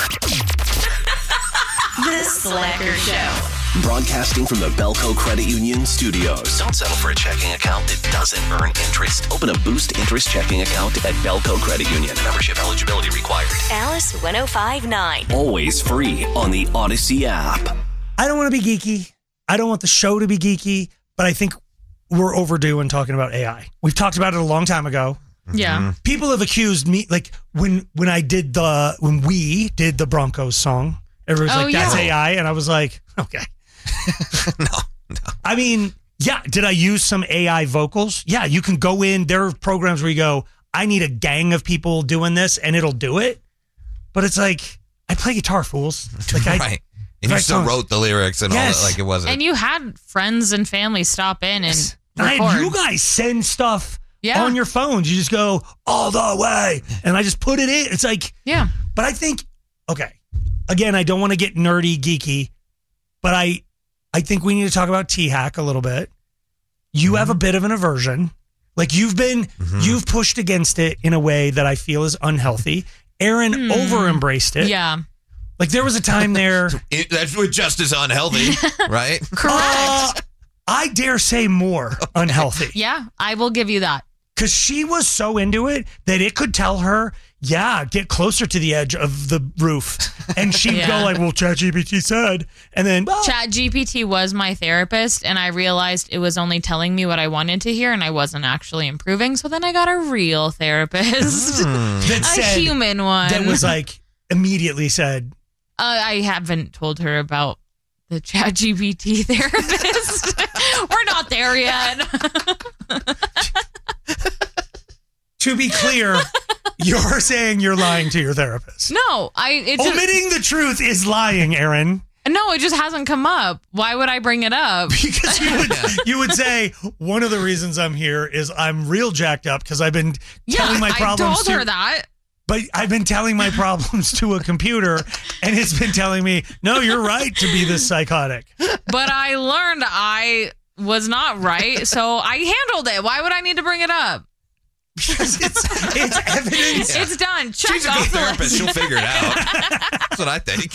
The Slacker Show. Broadcasting from the Belco Credit Union studios. Don't settle for a checking account that doesn't earn interest. Open a Boost Interest checking account at Belco Credit Union. Membership eligibility required. Alice 105.9. Always free on the Odyssey app. I don't want to be geeky. I don't want the show to be geeky, but I think we're overdue in talking about AI. We've talked about it a long time ago. Yeah. People have accused me, like when we did the Broncos song, everyone's like, that's AI. And I was like, okay. No. I mean, yeah. Did I use some AI vocals? Yeah. You can go in. There are programs where you go, I need a gang of people doing this and it'll do it. But it's like, I play guitar, fools. Like right. And you still wrote the lyrics and all that. Like it wasn't. And you had friends and family stop in and I record. had you guys send stuff on your phones. You just go all the way. And I just put it in. It's like, yeah. But I think, okay. Again, I don't want to get nerdy, geeky, but I think we need to talk about T-Hack a little bit. You have a bit of an aversion. Like you've pushed against it in a way that I feel is unhealthy. Aaron over-embraced it. Yeah. Like there was a time there. That's just as unhealthy, right? Correct. I dare say more unhealthy. Yeah, I will give you that. Because she was so into it that it could tell her, get closer to the edge of the roof. And she'd go like, well, ChatGPT said. And then ChatGPT was my therapist, and I realized it was only telling me what I wanted to hear, and I wasn't actually improving. So then I got a real therapist, a human one. That was like, immediately said. I haven't told her about the ChatGPT therapist. We're not there yet. To be clear, you're saying you're lying to your therapist. No, omitting the truth is lying, Aaron. No, it just hasn't come up. Why would I bring it up? Because you would say one of the reasons I'm here is I'm real jacked up because I've been telling my problems. I told her that. But I've been telling my problems to a computer, and it's been telling me, no, you're right to be this psychotic. But I learned I was not right, so I handled it. Why would I need to bring it up? Because it's evidence. It's done. Check She's a off good the therapist. list. She'll figure it out. That's what I think.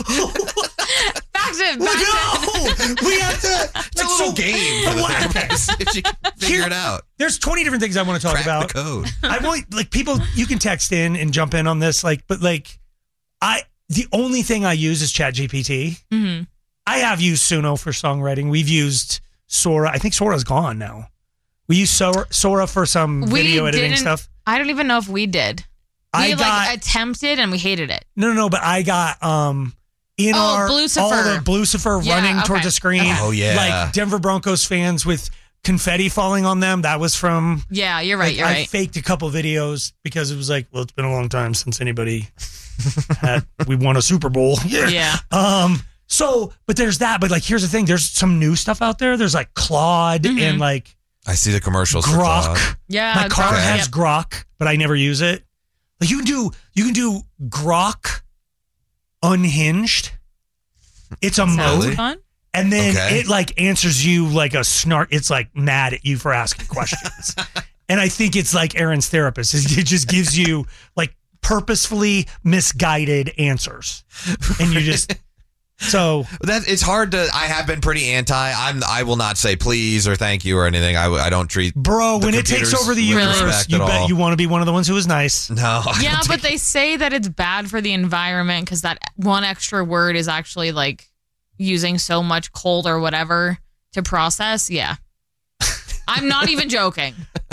We have to. It's a little game for the therapist. If she can figure it out. There's 20 different things I want to talk about. The code. I want people. You can text in and jump in on this. But the only thing I use is ChatGPT. Mm-hmm. I have used Suno for songwriting. We've used Sora. I think Sora's gone now. We used Sora for some video editing stuff. I don't even know if we did. We attempted and we hated it. No, but I got Blucifer. all the Blucifer running towards the screen. Oh, yeah. Like Denver Broncos fans with confetti falling on them. That was from. Yeah, you're right. You're I right. faked a couple videos because it was like, well, it's been a long time since anybody we won a Super Bowl. Yeah. But there's that. But here's the thing. There's some new stuff out there. There's Claude and I see the commercials. Grok. Yeah, my car Grok. has Grok, but I never use it. You can do Grok unhinged. It's a mode, fun. and then it answers you like a snark. It's mad at you for asking questions, and I think it's like Aaron's therapist. It just gives you purposefully misguided answers, and you just. So that it's hard to. I have been pretty anti. I will not say please or thank you or anything. I don't treat. Bro, when it takes over the universe, you bet you want to be one of the ones who is nice. No. Yeah, but they say that it's bad for the environment because that one extra word is actually using so much coal or whatever to process. Yeah. I'm not even joking.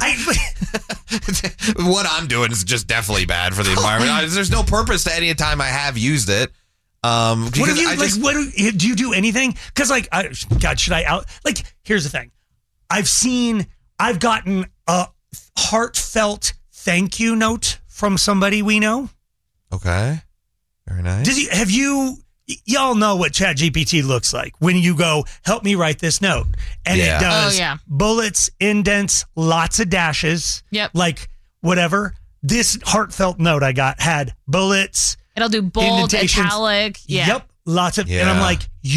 What I'm doing is just definitely bad for the environment. There's no purpose to any time I have used it. What have you do you do anything? Because God, should I out? Here's the thing. I've gotten a heartfelt thank you note from somebody we know. Okay, very nice. Y'all know what ChatGPT looks like when you go, help me write this note, and it does bullets, indents, lots of dashes. Yep. Whatever. This heartfelt note I got had bullets. It'll do bold, italic. Yeah. Yep. Lots of, and I'm like,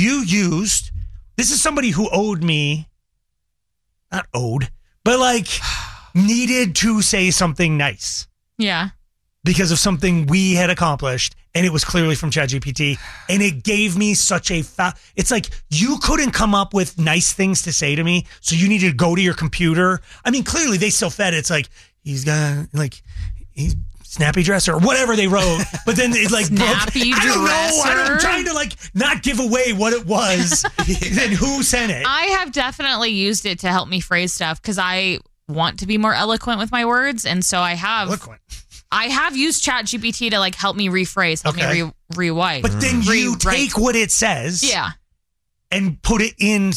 this is somebody who owed me, not owed, but needed to say something nice. Yeah. Because of something we had accomplished, and it was clearly from ChatGPT, and it gave me such a it's you couldn't come up with nice things to say to me, so you needed to go to your computer. I mean, clearly they still fed it. It's he's got he's snappy dresser or whatever they wrote, but then it's snappy I don't dresser. know. I'm trying to not give away what it was and who sent it. I have definitely used it to help me phrase stuff because I want to be more eloquent with my words, and so I have. Eloquent. I have used ChatGPT to help me rephrase, help me rewrite. But then you take what it says, and put it in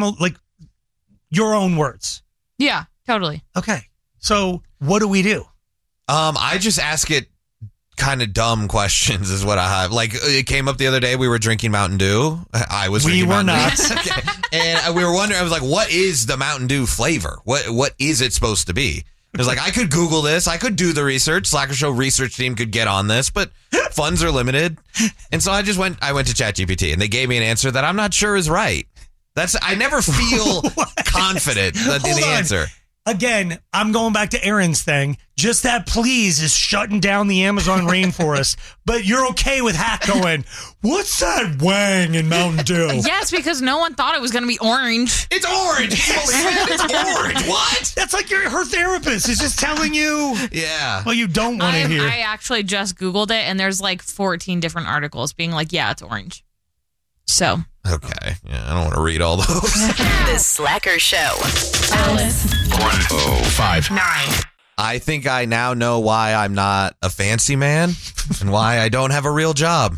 your own words. Yeah, totally. Okay, so what do we do? I just ask it kind of dumb questions is what I have. It came up the other day. We were drinking Mountain Dew. We were not. Okay. And we were wondering, I was like, what is the Mountain Dew flavor? What is it supposed to be? It was I could Google this. I could do the research. Slacker Show research team could get on this, but funds are limited. And so I went to ChatGPT and they gave me an answer that I'm not sure is right. I never feel confident in the answer. Again, I'm going back to Aaron's thing. Just that please is shutting down the Amazon rainforest, but you're okay with Hack going, what's that wang in Mountain Dew? Yes, because no one thought it was going to be orange. It's orange. It's orange. What? That's her therapist is just telling you. Yeah. Well, you don't want to hear. I actually just Googled it, and there's 14 different articles being yeah, it's orange. So. Okay. Yeah, I don't want to read all those. The Slacker Show. Alice. 1059. I think I now know why I'm not a fancy man and why I don't have a real job.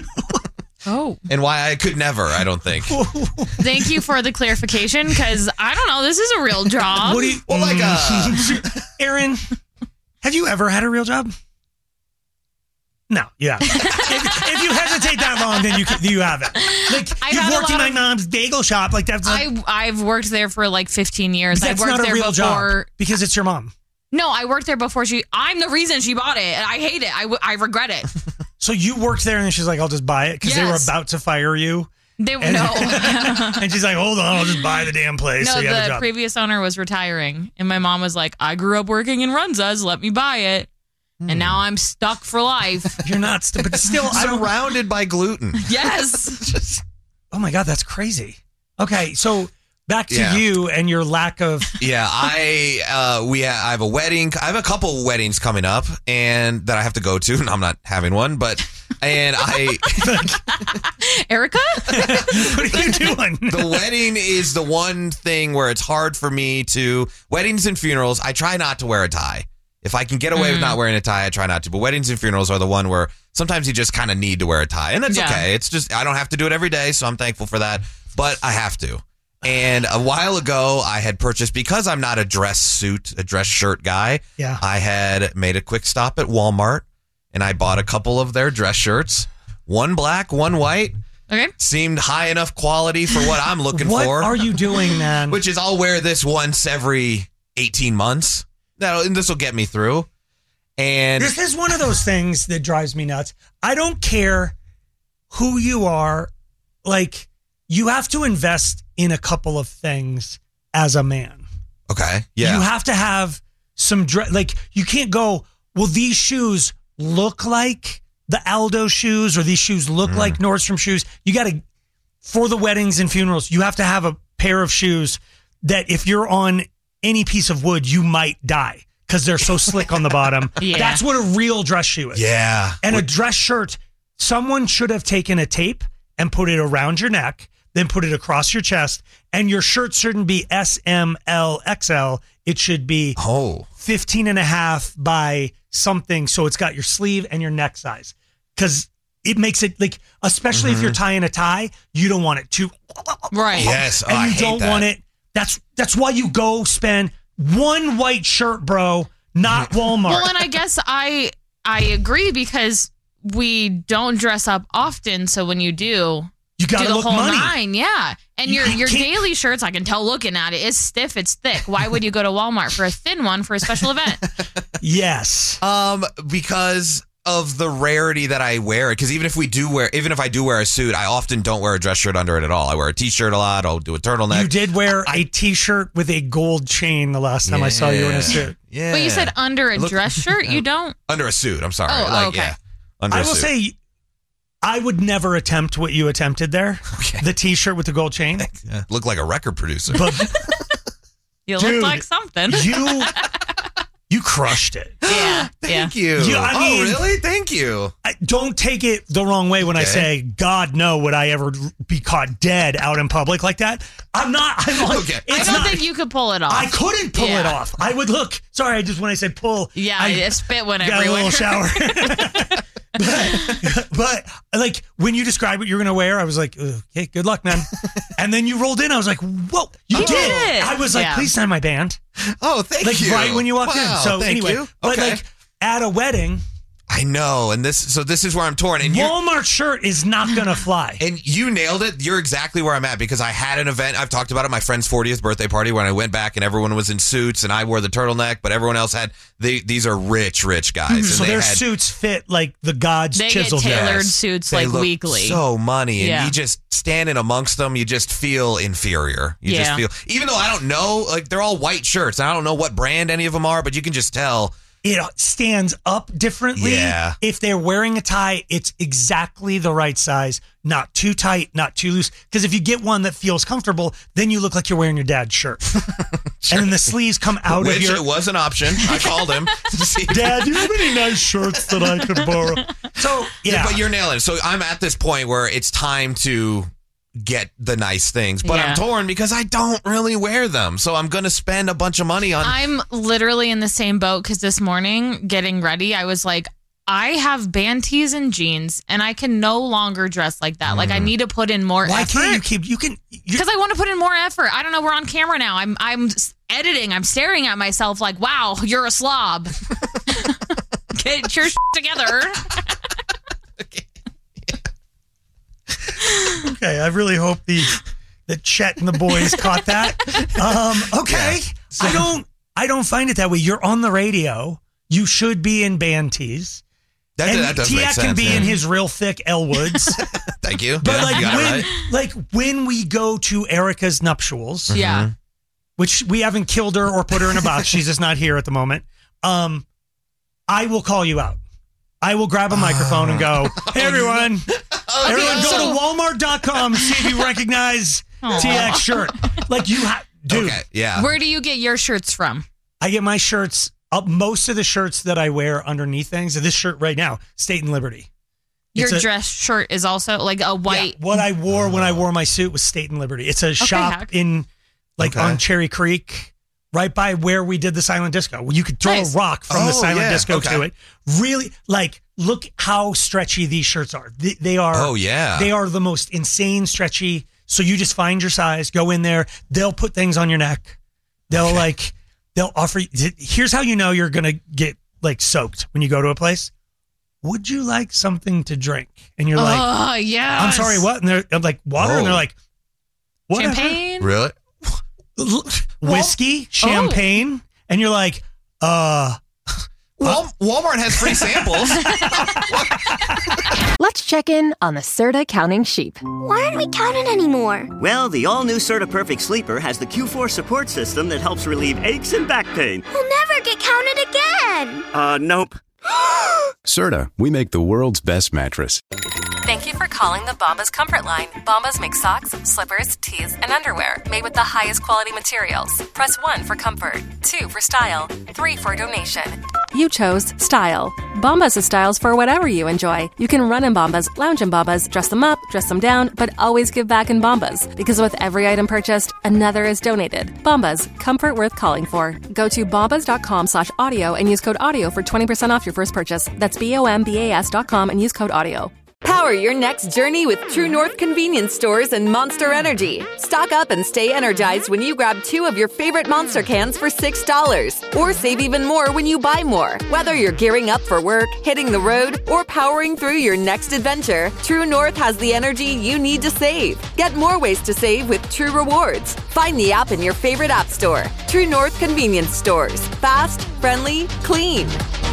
Oh. And why I could never, I don't think. Thank you for the clarification, because I don't know, this is a real job. What do you, Aaron, have you ever had a real job? No, yeah. if you hesitate that long, then you haven't. You've worked in my mom's bagel shop. That's. I've worked there for 15 years. That's I've worked not a there real before. job because it's your mom. No, I worked there before I'm the reason she bought it, and I hate it. I regret it. So you worked there, and then she's like, "I'll just buy it," because they were about to fire you. No. And she's like, "Hold on, I'll just buy the damn place." No, so you have a the job. previous owner was retiring, and my mom was like, "I grew up working in Runza's. Let me buy it." And now I'm stuck for life. You're not, but still, surrounded by gluten. Yes. Oh my God, that's crazy. Okay, so back to Yeah. you and your lack of. Yeah, I have a wedding. I have a couple weddings coming up, and that I have to go to. And I'm not having one, but Erica, what are you doing? The wedding is the one thing where it's hard for me to. Weddings and funerals, I try not to wear a tie. If I can get away with not wearing a tie, I try not to. But weddings and funerals are the one where sometimes you just kind of need to wear a tie, and that's okay. It's just I don't have to do it every day, so I'm thankful for that. But I have to. And a while ago, I had purchased, because I'm not a dress shirt guy. Yeah. I had made a quick stop at Walmart, and I bought a couple of their dress shirts. One black, one white. Okay. Seemed high enough quality for what I'm looking What for. are you doing, man? Which is I'll wear this once every 18 months. And this will get me through. And this is one of those things that drives me nuts. I don't care who you are. Like, you have to invest in a couple of things as a man. Okay. Yeah. You have to have some, you can't go, well, these shoes look like the Aldo shoes, or these shoes look like Nordstrom shoes. You got to, for the weddings and funerals, you have to have a pair of shoes that if you're on any piece of wood, you might die because they're so slick on the bottom. Yeah. That's what a real dress shoe is. Yeah. And a dress shirt, someone should have taken a tape and put it around your neck, then put it across your chest, and your shirt shouldn't be S, M, L, XL. It should be 15 and a half by something, so it's got your sleeve and your neck size. Because it makes it, like, especially if you're tying a tie, you don't want it too... Right. Yes. And I you hate don't that. want it... That's why you go spend one white shirt, bro, not Walmart. Well, and I guess I agree, because we don't dress up often. So when you do, you gotta do the look whole money. nine. Yeah. And your can't- daily shirts, I can tell looking at it, is stiff, it's thick. Why would you go to Walmart for a thin one for a special event? Yes. Because of the rarity that I wear it. Because even if I do wear a suit, I often don't wear a dress shirt under it at all. I wear a t-shirt a lot. I'll do a turtleneck. You did wear a t-shirt with a gold chain the last time I saw you in a suit. Yeah. But you said under a dress shirt, you don't? Under a suit. I'm sorry. Oh, okay. Yeah. Under I a will suit. say, I would never attempt what you attempted there. The t-shirt with the gold chain. Yeah, look like a record producer. But You Dude, look like something. you crushed it. Yeah. Thank you. I mean, really? Thank you. Don't take it the wrong way when I Okay. say, God, no, would I ever be caught dead out in public like that? I'm not. Okay. I don't think you could pull it off. I couldn't pull it off. I would look. Sorry, when I said pull. Yeah, spit went got everywhere. a little shower. but like when you described what you're going to wear, I was like, okay, good luck, man. And then you rolled in. I was like, whoa, you He did. did it. I was like, Yeah. please sign my band. Oh, thank like, you. right when you walked in. Wow, So thank anyway, you. but Okay. like at a wedding, I know, and this is where I'm torn. And Walmart shirt is not going to fly. And you nailed it. You're exactly where I'm at, because I had an event. I've talked about it. My friend's 40th birthday party, when I went back and everyone was in suits and I wore the turtleneck, but everyone else had. These are rich guys. And So they their had, suits fit like the gods They get chiseled. tailored them. suits they like look weekly. so money, and Yeah. you just standing amongst them, you just feel inferior. You just Yeah. feel, even though I don't know, like they're all white shirts, and I don't know what brand any of them are, but you can just tell. It stands up differently. Yeah. If they're wearing a tie, it's exactly the right size. Not too tight, not too loose. Because if you get one that feels comfortable, then you look like you're wearing your dad's shirt. And then the sleeves come out Which of your... it was an option. I called him to see. Dad, do you have any nice shirts that I could borrow? So, yeah. But you're nailing it. So I'm at this point where it's time to get the nice things, but Yeah. I'm torn because I don't really wear them. So I'm going to spend a bunch of money on. I'm literally in the same boat, because this morning getting ready, I was like, I have band tees and jeans, and I can no longer dress like that. Like, I need to put in more Why effort. can't you Because I want to put in more effort. I don't know. We're on camera now. I'm editing. I'm staring at myself like, wow, you're a slob. Get your shit together. Okay, I really hope that Chet and the boys caught that. Okay. I don't find it that way. You're on the radio. You should be in band tees. That does make Tiak sense. can be in his real thick Elwoods. Thank you. But Yeah, you got it right. when we go to Erica's nuptials, Yeah. which we haven't killed her or put her in a box. She's just not here at the moment. I will call you out. I will grab a microphone and go, hey, everyone. Everyone go to Walmart.com and see if you recognize TX shirt. Like you dude. Okay, yeah. Where do you get your shirts from? I get my shirts, most of the shirts that I wear underneath things, this shirt right now, State and Liberty. Your dress shirt is also like a white. Yeah, what I wore when I wore my suit was State and Liberty. It's a shop in on Cherry Creek, right by where we did the silent disco. You could throw a rock from the silent disco to it. Really, look how stretchy these shirts are. They are. Oh, yeah. They are the most insane stretchy. So you just find your size, go in there. They'll put things on your neck. They'll they'll offer you. Here's how you know you're going to get soaked when you go to a place. Would you like something to drink? And you're like, oh, yeah. I'm sorry, what? And they're like, water. And they're like, whatever. Champagne? Really? Whiskey, champagne. And you're like, Walmart has free samples. Let's check in on the Serta counting sheep. Why aren't we counting anymore? Well, the all-new Serta Perfect Sleeper has the Q4 support system that helps relieve aches and back pain. We'll never get counted again. Nope. Serta, we make the world's best mattress. Thank you for calling the Bombas Comfort Line. Bombas make socks, slippers, tees, and underwear made with the highest quality materials. Press 1 for comfort, 2 for style, 3 for donation. You chose style. Bombas has styles for whatever you enjoy. You can run in Bombas, lounge in Bombas, dress them up, dress them down, but always give back in Bombas. Because with every item purchased, another is donated. Bombas, comfort worth calling for. Go to bombas.com/audio and use code AUDIO for 20% off your first purchase. That's BOMBAS.com and use code AUDIO. Power your next journey with True North convenience stores and Monster Energy. Stock up and stay energized when you grab 2 of your favorite Monster cans for $6. Or save even more when you buy more. Whether you're gearing up for work, hitting the road, or powering through your next adventure, True North has the energy you need to save. Get more ways to save with True Rewards. Find the app in your favorite app store. True North convenience stores. Fast, friendly, clean.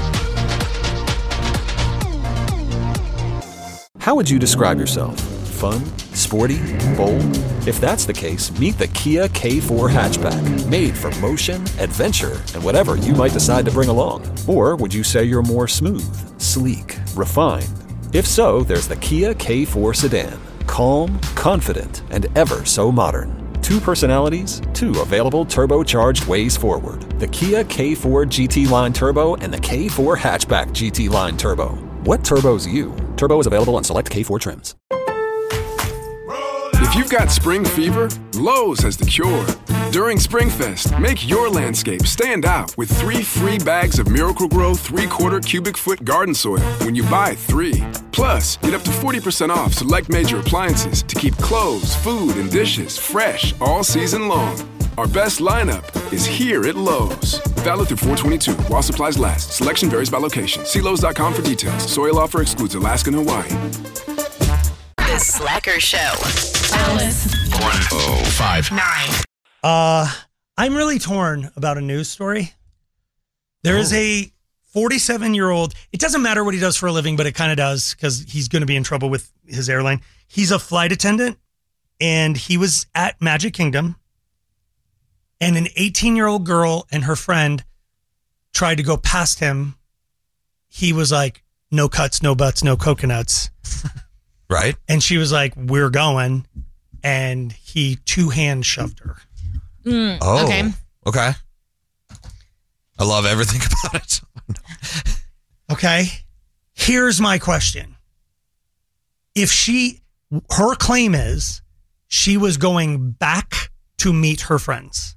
How would you describe yourself? Fun? Sporty? Bold? If that's the case, meet the Kia K4 hatchback. Made for motion, adventure, and whatever you might decide to bring along. Or would you say you're more smooth, sleek, refined? If so, there's the Kia K4 sedan. Calm, confident, and ever so modern. 2 personalities, 2 available turbocharged ways forward. The Kia K4 GT Line Turbo and the K4 Hatchback GT Line Turbo. What turbo's you? Turbo is available on select K4 trims. If you've got spring fever, Lowe's has the cure. During SpringFest, make your landscape stand out with 3 free bags of Miracle-Gro 3/4 cubic foot garden soil when you buy 3. Plus, get up to 40% off select major appliances to keep clothes, food, and dishes fresh all season long. Our best lineup is here at Lowe's. Valid through 4/22 while supplies last. Selection varies by location. See Lowe's.com for details. Soil offer excludes Alaska and Hawaii. The Slacker Show. Alice. 105.9. I'm really torn about a news story. There is a 47-year-old. It doesn't matter what he does for a living, but it kind of does because he's going to be in trouble with his airline. He's a flight attendant, and he was at Magic Kingdom. And an 18-year-old girl and her friend tried to go past him. He was like, no cuts, no butts, no coconuts. Right. And she was like, we're going. And he 2-hand shoved her. Okay. I love everything about it. Okay. Here's my question. Her claim is she was going back to meet her friends.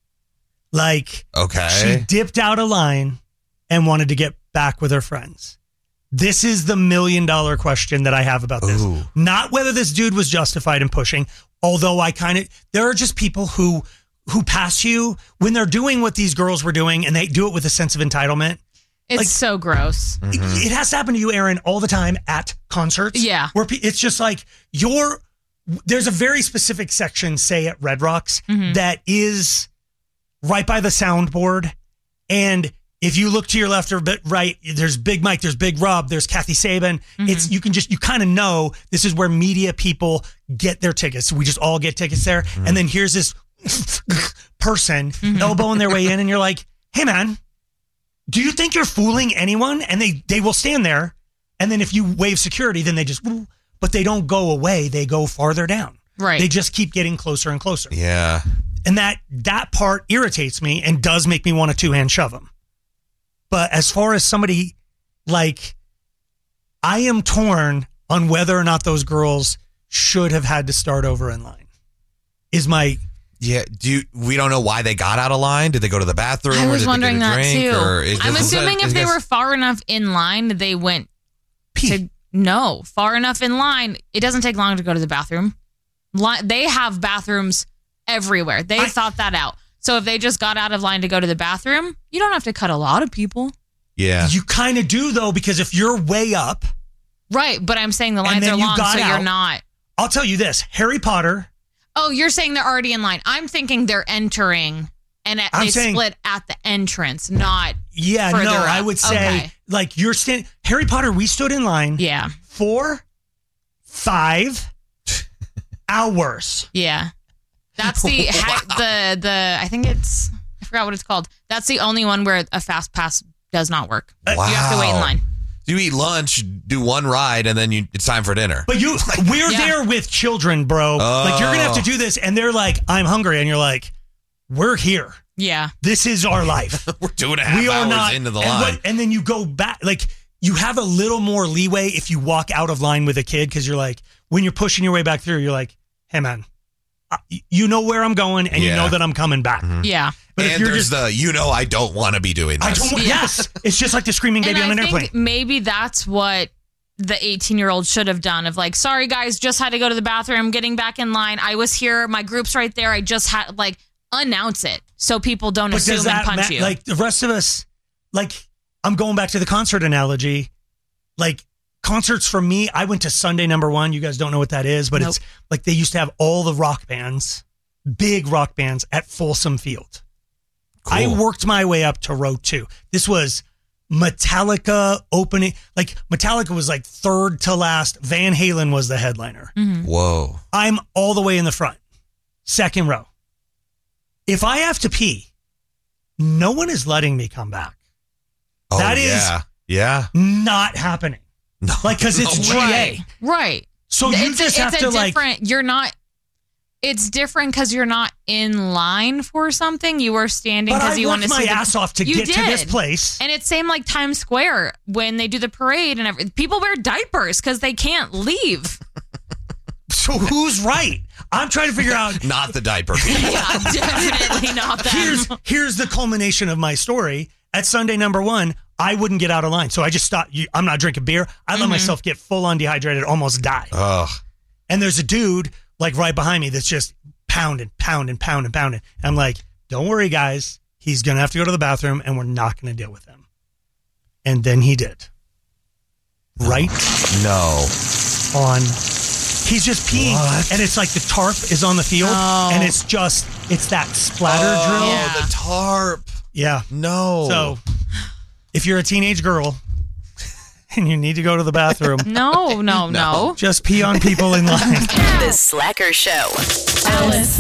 She dipped out of line and wanted to get back with her friends. This is the $1 million question that I have about this. Ooh. Not whether this dude was justified in pushing, although there are just people who pass you when they're doing what these girls were doing and they do it with a sense of entitlement. It's so gross. It has to happen to you, Aaron, all the time at concerts. Yeah. Where it's just like there's a very specific section, say at Red Rocks, that is right by the soundboard. And if you look to your left or right, there's Big Mike, there's Big Rob, there's Kathy Saban. You kind of know this is where media people get their tickets. We just all get tickets there. And then here's this person elbowing their way in, and you're like, hey man, do you think you're fooling anyone? And they will stand there. And then if you wave security, then they just, but they don't go away. They go farther down. Right. They just keep getting closer and closer. Yeah. And that part irritates me and does make me want to two-hand shove them. But as far as somebody, like, I am torn on whether or not those girls should have had to start over in line. Yeah, we don't know why they got out of line. Did they go to the bathroom? I was or did wondering they get a drink, that too. I'm assuming if they were far enough in line, they went far enough in line. It doesn't take long to go to the bathroom. They have bathrooms everywhere. They thought that out. So if they just got out of line to go to the bathroom, you don't have to cut a lot of people. Yeah. You kind of do, though, because if you're way up. Right, but I'm saying the lines are long, so you're not. I'll tell you this. Harry Potter. Oh, you're saying they're already in line. I'm thinking they're entering and they split at the entrance, not further up. I would say, like, you're standing. Harry Potter, we stood in line. Yeah. 4-5 hours. Yeah. That's the I think it's, I forgot what it's called. That's the only one where a fast pass does not work. Wow. You have to wait in line. You eat lunch, do one ride, and then it's time for dinner. But we're there with children, bro. Like, you're going to have to do this, and they're like, I'm hungry. And you're like, we're here. Yeah. This is our life. We're 2.5 hours into the line. And then you go back. Like, you have a little more leeway if you walk out of line with a kid, because you're like, when you're pushing your way back through, you're like, hey, man, you know where I'm going, and you know that I'm coming back. Yeah. But and there's I don't want to be doing this. Yes. It's just like the screaming baby on an airplane. Think maybe that's what the 18-year-old should have done, of like, sorry guys, just had to go to the bathroom, getting back in line. I was here. My group's right there. I just had, like, announce it so people don't assume and punch you. Like, the rest of us, like, I'm going back to the concert analogy. Like, concerts for me, I went to Sunday Number One. You guys don't know what that is, but it's like they used to have all the rock bands, big rock bands at Folsom Field. Cool. I worked my way up to row 2. This was Metallica opening. Like, Metallica was like third to last. Van Halen was the headliner. Mm-hmm. Whoa. I'm all the way in the front, second row. If I have to pee, no one is letting me come back. Oh, that is not happening. No, like, because it's GA. Right. So you just have to, like... You're not... It's different because you're not in line for something. You were standing because you want to see. But I worked my ass off to get to this place. And it's same like Times Square when they do the parade and everything. People wear diapers because they can't leave. So who's right? I'm trying to figure out. Not the diaper people. Yeah, definitely not them. Here's the culmination of my story. At Sunday Number One, I wouldn't get out of line. So I just stopped. I'm not drinking beer. I let myself get full on dehydrated, almost die. Ugh. And there's a dude like right behind me that's just pounding. And I'm like, don't worry, guys. He's going to have to go to the bathroom, and we're not going to deal with him. And then he did. Right? No. He's just peeing. What? And it's like the tarp is on the field, and it's that splatter drill. Oh, the tarp. Yeah. No. So if you're a teenage girl and you need to go to the bathroom. No. Just pee on people in line. The Slacker Show. Alice.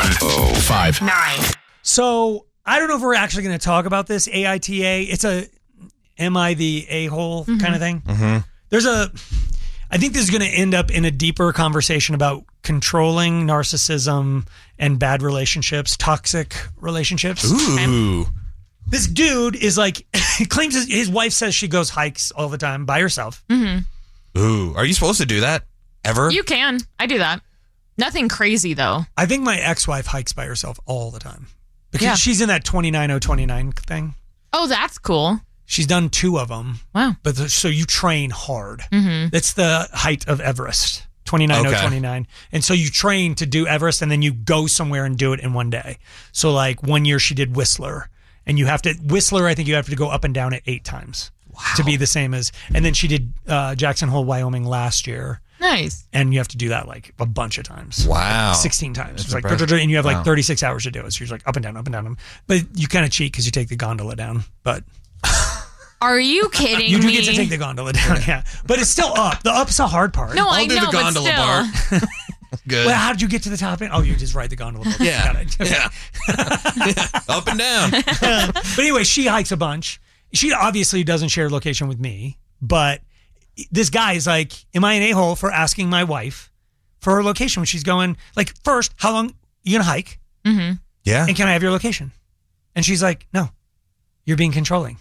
105.9. So I don't know if we're actually going to talk about this AITA. It's a am I the a-hole kind of thing. Mm-hmm. I think this is going to end up in a deeper conversation about controlling narcissism and bad relationships, toxic relationships. Ooh. This dude is like, he claims his wife says she goes hikes all the time by herself. Mm-hmm. Ooh. Are you supposed to do that ever? You can. I do that. Nothing crazy, though. I think my ex-wife hikes by herself all the time. Because she's in that 29-029 thing. Oh, that's cool. She's done 2 of them. Wow. But so you train hard. Mm-hmm. That's the height of Everest, 29-029. And so you train to do Everest, and then you go somewhere and do it in one day. So like one year she did Whistler. And Whistler, I think you have to go up and down it 8 times to be the same as. And then she did Jackson Hole, Wyoming last year. Nice. And you have to do that like a bunch of times. Wow. 16 times. That's It's like, impressive. and you have like Wow. 36 hours to do it. So you're like up and down, up and down. But you kind of cheat because you take the gondola down. But Are you kidding you do me? get to take the gondola down, yeah. But it's still up. The up's the hard part. No, I know, but still. Good. Well, how did you get to the top end? Oh, you just ride the gondola. Yeah. Got it. Yeah. Up and down. But anyway, she hikes a bunch. She obviously doesn't share location with me, but this guy is like, am I an a-hole for asking my wife for her location when she's going, like, first, how long you gonna hike? Mm-hmm. Yeah. And can I have your location? And she's like, no, you're being controlling.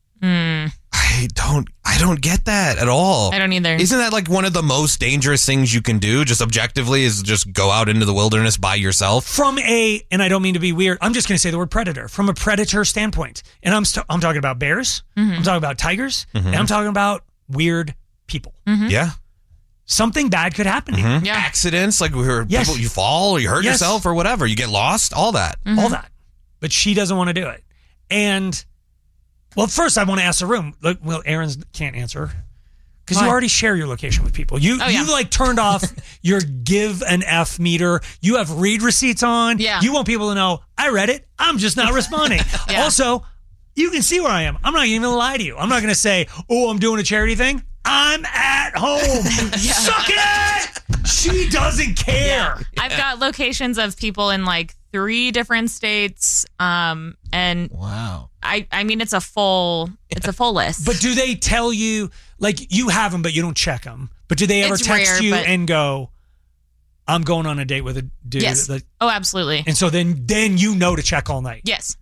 I don't get that at all. I don't either. Isn't that like one of the most dangerous things you can do, just objectively, is just go out into the wilderness by yourself? And I don't mean to be weird, I'm just going to say the word predator, from a predator standpoint. And I'm talking about bears, I'm talking about tigers, and I'm talking about weird people. Yeah. Something bad could happen to you. Yeah. Accidents, like people, you fall or you hurt Yes. yourself or whatever. You get lost, all that. All that. But she doesn't want to do it. And, well, first I want to ask the room. Look, well, Aaron can't answer because you Why? already share your location with people. You Oh, yeah. you like turned off your give an F meter. You have read receipts on. Yeah. You want people to know, I read it. I'm just not responding. Yeah. Also, you can see where I am. I'm not even going to lie to you. I'm not going to say, oh, I'm doing a charity thing. I'm at home. Suck it! She doesn't care. I've got locations of people in like 3 different states. And wow. I mean, it's a full list. But do they tell you, like, you have them, but you don't check them? But do they ever It's text rare, you but- and go, I'm going on a date with a dude? Yes. Like, Oh, absolutely. and so then you know to check all night. Yes.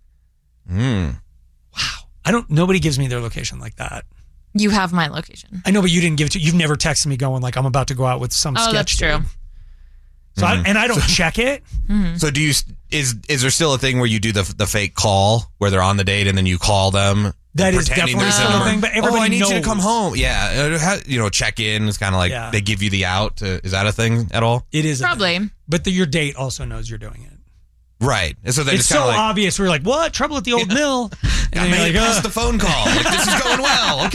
Nobody gives me their location like that. You have my location. I know, but you didn't give it to, you've never texted me going like, I'm about to go out with some Oh, sketch that's true. dude. So I don't check it. So do you? Is there still a thing where you do the fake call where they're on the date and then you call them? That is pretending definitely there's still a number? thing, but everybody I need you to knows. come home. Yeah, check in. It's kind of like Yeah. they give you the out. Is that a thing at all? It is. a Probably. thing. But your date also knows you're doing it. Right. And so then It's it's so kind of like, obvious. We're like, what? Trouble at the old mill. And I then made you're it like, past the phone call. Like, this is going well.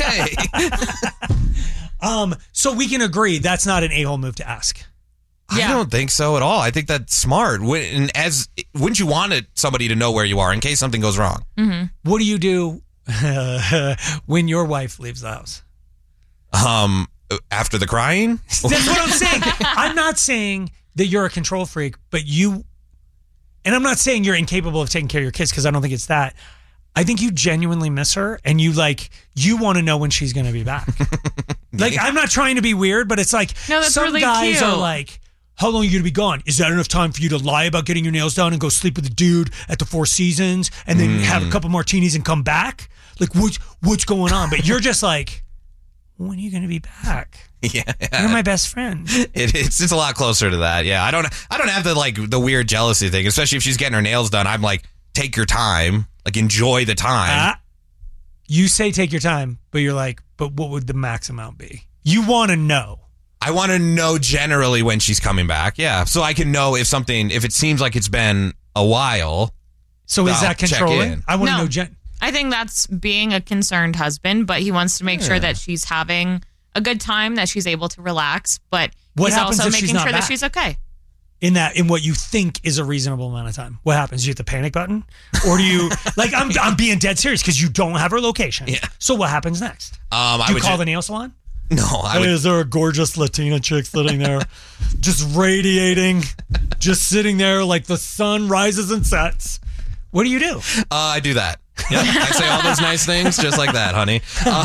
Okay. So we can agree that's not an a-hole move to ask. I don't think so at all. I think that's smart. Wouldn't you want somebody to know where you are in case something goes wrong? What do you do when your wife leaves the house? After the crying? That's what I'm saying. I'm not saying that you're a control freak, but and I'm not saying you're incapable of taking care of your kids because I don't think it's that. I think you genuinely miss her and you want to know when she's going to be back. Like, I'm not trying to be weird, but it's like No, that's some really guys cute. are like, how long are you going to be gone? Is that enough time for you to lie about getting your nails done and go sleep with a dude at the Four Seasons and then have a couple martinis and come back? Like, what's going on? But you're just like, when are you going to be back? Yeah. You're my best friend. It's a lot closer to that. Yeah. I don't have the weird jealousy thing, especially if she's getting her nails done. I'm like, take your time, like enjoy the time. You say take your time, but you're like, but what would the max amount be? You want to know. I want to know generally when she's coming back. Yeah. So I can know if it seems like it's been a while. So is I'll that check controlling? in. I want to No. know. I think that's being a concerned husband, but he wants to make sure that she's having a good time, that she's able to relax, but What he's happens also if she's making not sure back? that she's okay. In what you think is a reasonable amount of time. What happens? You hit the panic button? Or do you, like, I'm being dead serious because you don't have her location. Yeah. So what happens next? I Do you would call ju- the nail salon? No, Is there a gorgeous Latina chick sitting there just radiating, just sitting there like the sun rises and sets? What do you do? I do that. Yeah, I say all those nice things just like that, honey.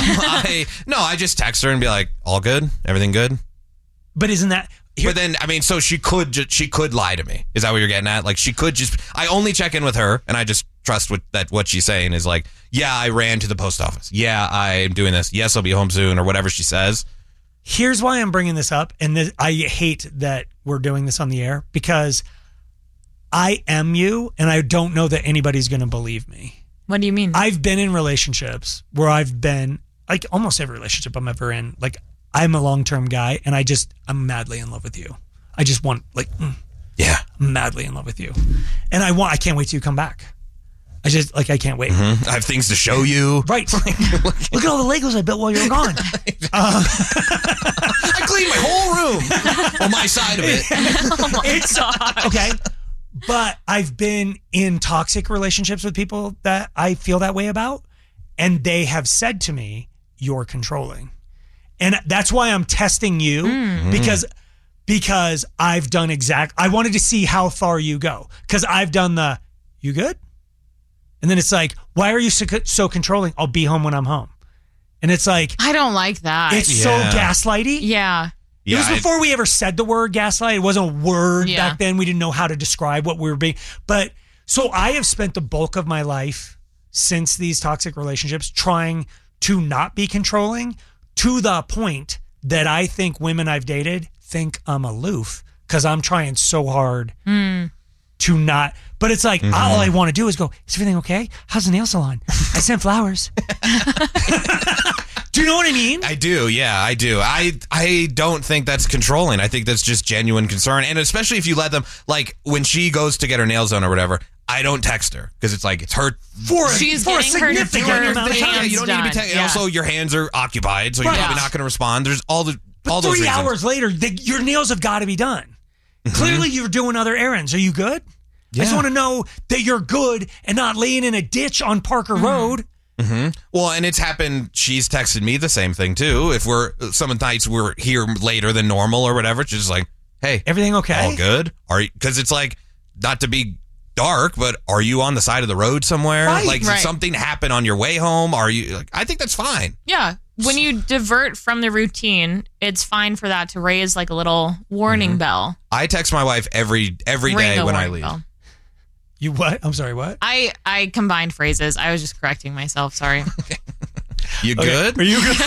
I just text her and be like, all good? Everything good? But isn't that... But then, I mean, so she could lie to me. Is that what you're getting at? Like, she could I only check in with her, and I just trust what she's saying is like, yeah, I ran to the post office. Yeah, I'm doing this. Yes, I'll be home soon, or whatever she says. Here's why I'm bringing this up, and I hate that we're doing this on the air, because I am you, and I don't know that anybody's going to believe me. What do you mean? I've been in relationships where I've been, like, almost every relationship I'm ever in, like, I'm a long-term guy, and I'm madly in love with you. I just want, like, I'm madly in love with you. And I can't wait till you come back. I can't wait. I have things to show you. Right. Look at all the Legos I built while you were gone. I cleaned my whole room. Well, my side of it. Okay. But I've been in toxic relationships with people that I feel that way about. And they have said to me, you're controlling. And that's why I'm testing you because I've done I wanted to see how far you go. Because I've done you good? And then it's like, why are you so controlling? I'll be home when I'm home. And it's like, I don't like that. It's so gaslighty. Yeah. It was before we ever said the word gaslight. It wasn't a word back then. We didn't know how to describe what we were being. But so I have spent the bulk of my life since these toxic relationships trying to not be controlling, to the point that I think women I've dated think I'm aloof because I'm trying so hard to not. But it's like, all I want to do is go, is everything okay? How's the nail salon? I sent flowers. Do you know what I mean? I do. Yeah, I do. I don't think that's controlling. I think that's just genuine concern. And especially if you let them, like when she goes to get her nails done or whatever, I don't text her because it's like, it's her. She's getting her amount of time. hands You don't need to be texting. done. Also, your hands are occupied, so you're probably not going to respond. There's all those 3 reasons. hours later, your nails have got to be done. Clearly, you're doing other errands. Are you good? I just want to know that you're good and not laying in a ditch on Parker Road. Well, and it's happened. She's texted me the same thing too. If some nights we're here later than normal or whatever, she's just like, "Hey, everything okay? All good? Are you?" Because it's like, not to be dark, but are you on the side of the road somewhere? Did something happen on your way home? Are you? I think that's fine. Yeah. When you divert from the routine, it's fine for that to raise like a little warning bell. I text my wife every day when I leave. Bell. You what? I'm sorry, what? I combined phrases. I was just correcting myself. Sorry. You good? Are you good?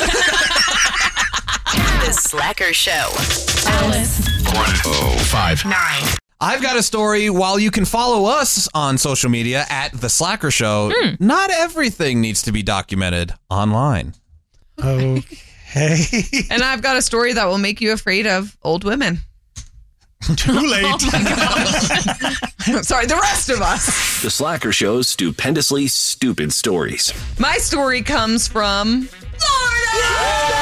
The Slacker Show. Alice. 105.9. I've got a story. While you can follow us on social media at The Slacker Show, not everything needs to be documented online. Okay. And I've got a story that will make you afraid of old women. Too late. Oh my gosh. Sorry, the rest of us. The Slacker Show's stupendously stupid stories. My story comes from Florida!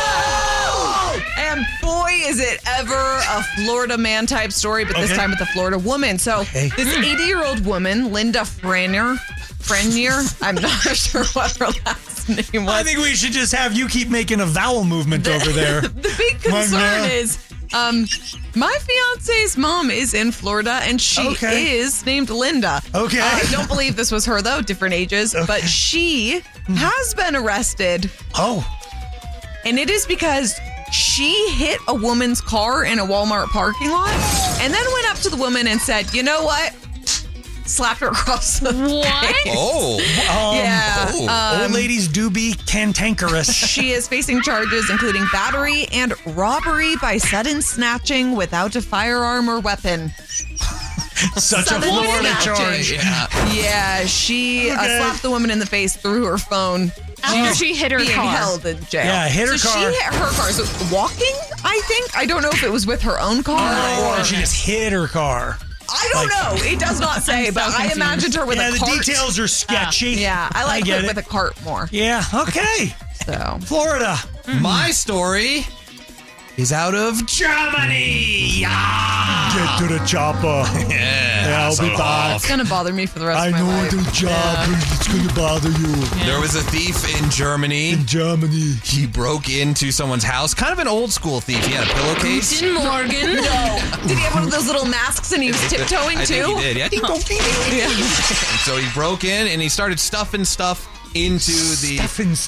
And boy, is it ever a Florida man type story, but this time with a Florida woman. So this 80-year-old woman, Linda Frenier, I'm not sure what her last name was. I think we should just have you keep making a vowel movement over there. The big concern is my fiance's mom is in Florida and she is named Linda. Okay. I don't believe this was her though, different ages, but she has been arrested. Oh. And it is because she hit a woman's car in a Walmart parking lot and then went up to the woman and said, "You know what?" Slapped her across the face. Oh. Old ladies do be cantankerous. She is facing charges including battery and robbery by sudden snatching without a firearm or weapon. Such a Florida charge. Yeah, she slapped the woman in the face through her phone. After she hit her being car. held in jail. Yeah, hit her car. She hit her car. So walking, I think. I don't know if it was with her own car or she just hit her car. I don't know. It does not say, but I imagined her with a cart. The details are sketchy. I like it with a cart more. Yeah, okay. So Florida. My story is out of Germany. Get to the chopper. Yeah, I'll be back. It's going to bother me for the rest of my life. I know the job. It's going to bother you. There was a thief in Germany. He broke into someone's house. Kind of an old school thief. He had a pillowcase. Guten Morgen. No. Did he have one of those little masks and he was tiptoeing too? I think he did. Yeah. So he broke in and he started stuffing stuff into the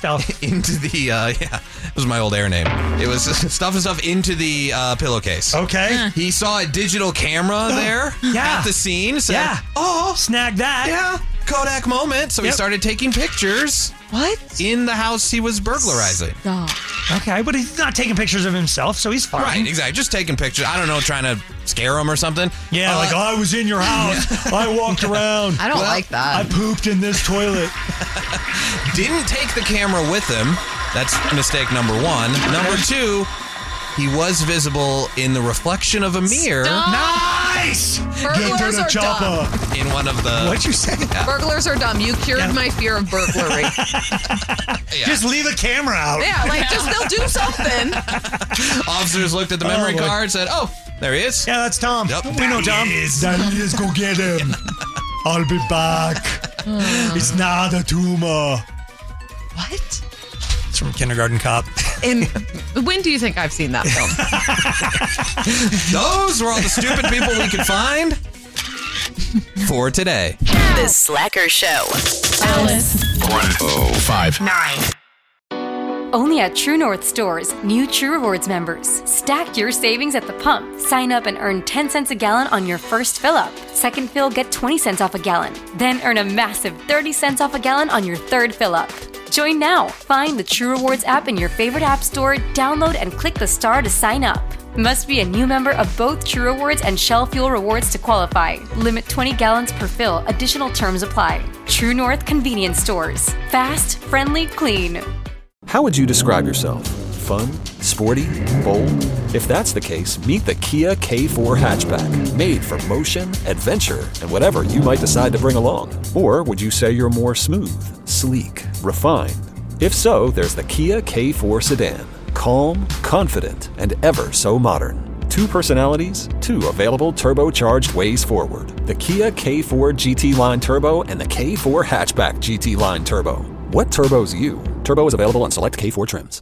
it was my old air name. It was stuffing stuff into the pillowcase. Okay. He saw a digital camera there at the scene. Said, oh, snag that. Yeah. Kodak moment. So he started taking pictures. What? In the house he was burglarizing. Okay, but he's not taking pictures of himself, so he's fine. Right, exactly. Just taking pictures. I don't know, trying to scare him or something. Yeah, like, I was in your house. I walked around. I don't like that. I pooped in this toilet. Didn't take the camera with him. That's mistake number one. Number two, he was visible in the reflection of a mirror. Nice! Nice. Burglars are dumb. In one of the. What'd you say? Yeah. Burglars are dumb. You cured my fear of burglary. Just leave a camera out. Yeah, like just they'll do something. Officers looked at the memory boy. card, said, "Oh, there he is." Yeah, that's Tom. Yep. We know Tom. That is. Go get him. I'll be back. It's not a tumor. What? It's from Kindergarten Cop. And when do you think I've seen that film? Those were all the stupid people we could find for today. The Slacker Show. Alice. 105.9. Only at True North stores, new True Rewards members. Stack your savings at the pump. Sign up and earn 10 cents a gallon on your first fill up. Second fill, get 20 cents off a gallon. Then earn a massive 30 cents off a gallon on your third fill up. Join now. Find the True Rewards app in your favorite app store, download and click the star to sign up. Must be a new member of both True Rewards and Shell Fuel Rewards to qualify. Limit 20 gallons per fill. Additional terms apply. True North Convenience Stores. Fast, friendly, clean. How would you describe yourself? Fun? Sporty? Bold? If that's the case, meet the Kia K4 hatchback. Made for motion, adventure, and whatever you might decide to bring along. Or would you say you're more smooth, sleek, refined? If so, there's the Kia K4 sedan. Calm, confident, and ever so modern. 2 personalities, 2 available turbocharged ways forward. The Kia K4 GT Line Turbo and the K4 Hatchback GT Line Turbo. What turbo's you? Turbo is available on select K4 trims.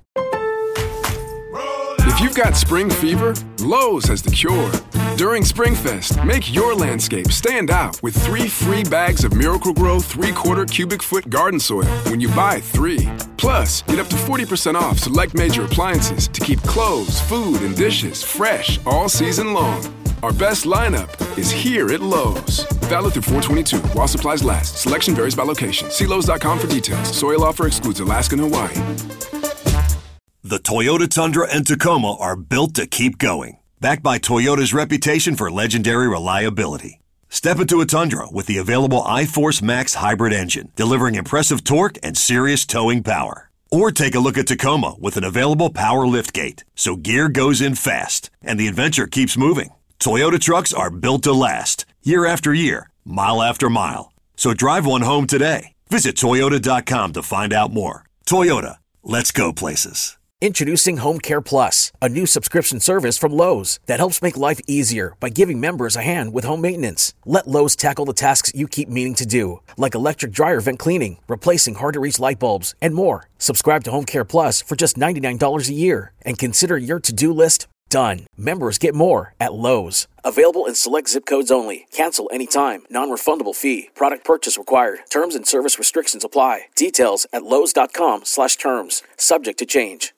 If you've got spring fever, Lowe's has the cure. During SpringFest, make your landscape stand out with 3 free bags of Miracle-Gro 3/4 cubic foot garden soil when you buy 3. Plus, get up to 40% off select major appliances to keep clothes, food, and dishes fresh all season long. Our best lineup is here at Lowe's. Valid through 4/22 while supplies last. Selection varies by location. See Lowe's.com for details. Soil offer excludes Alaska and Hawaii. The Toyota Tundra and Tacoma are built to keep going. Backed by Toyota's reputation for legendary reliability. Step into a Tundra with the available iForce Max hybrid engine, delivering impressive torque and serious towing power. Or take a look at Tacoma with an available power liftgate, so gear goes in fast and the adventure keeps moving. Toyota trucks are built to last, year after year, mile after mile. So drive one home today. Visit Toyota.com to find out more. Toyota, let's go places. Introducing Home Care Plus, a new subscription service from Lowe's that helps make life easier by giving members a hand with home maintenance. Let Lowe's tackle the tasks you keep meaning to do, like electric dryer vent cleaning, replacing hard-to-reach light bulbs, and more. Subscribe to Home Care Plus for just $99 a year and consider your to-do list done. Members get more at Lowe's. Available in select zip codes only. Cancel anytime. Non-refundable fee. Product purchase required. Terms and service restrictions apply. Details at lowes.com/terms. Subject to change.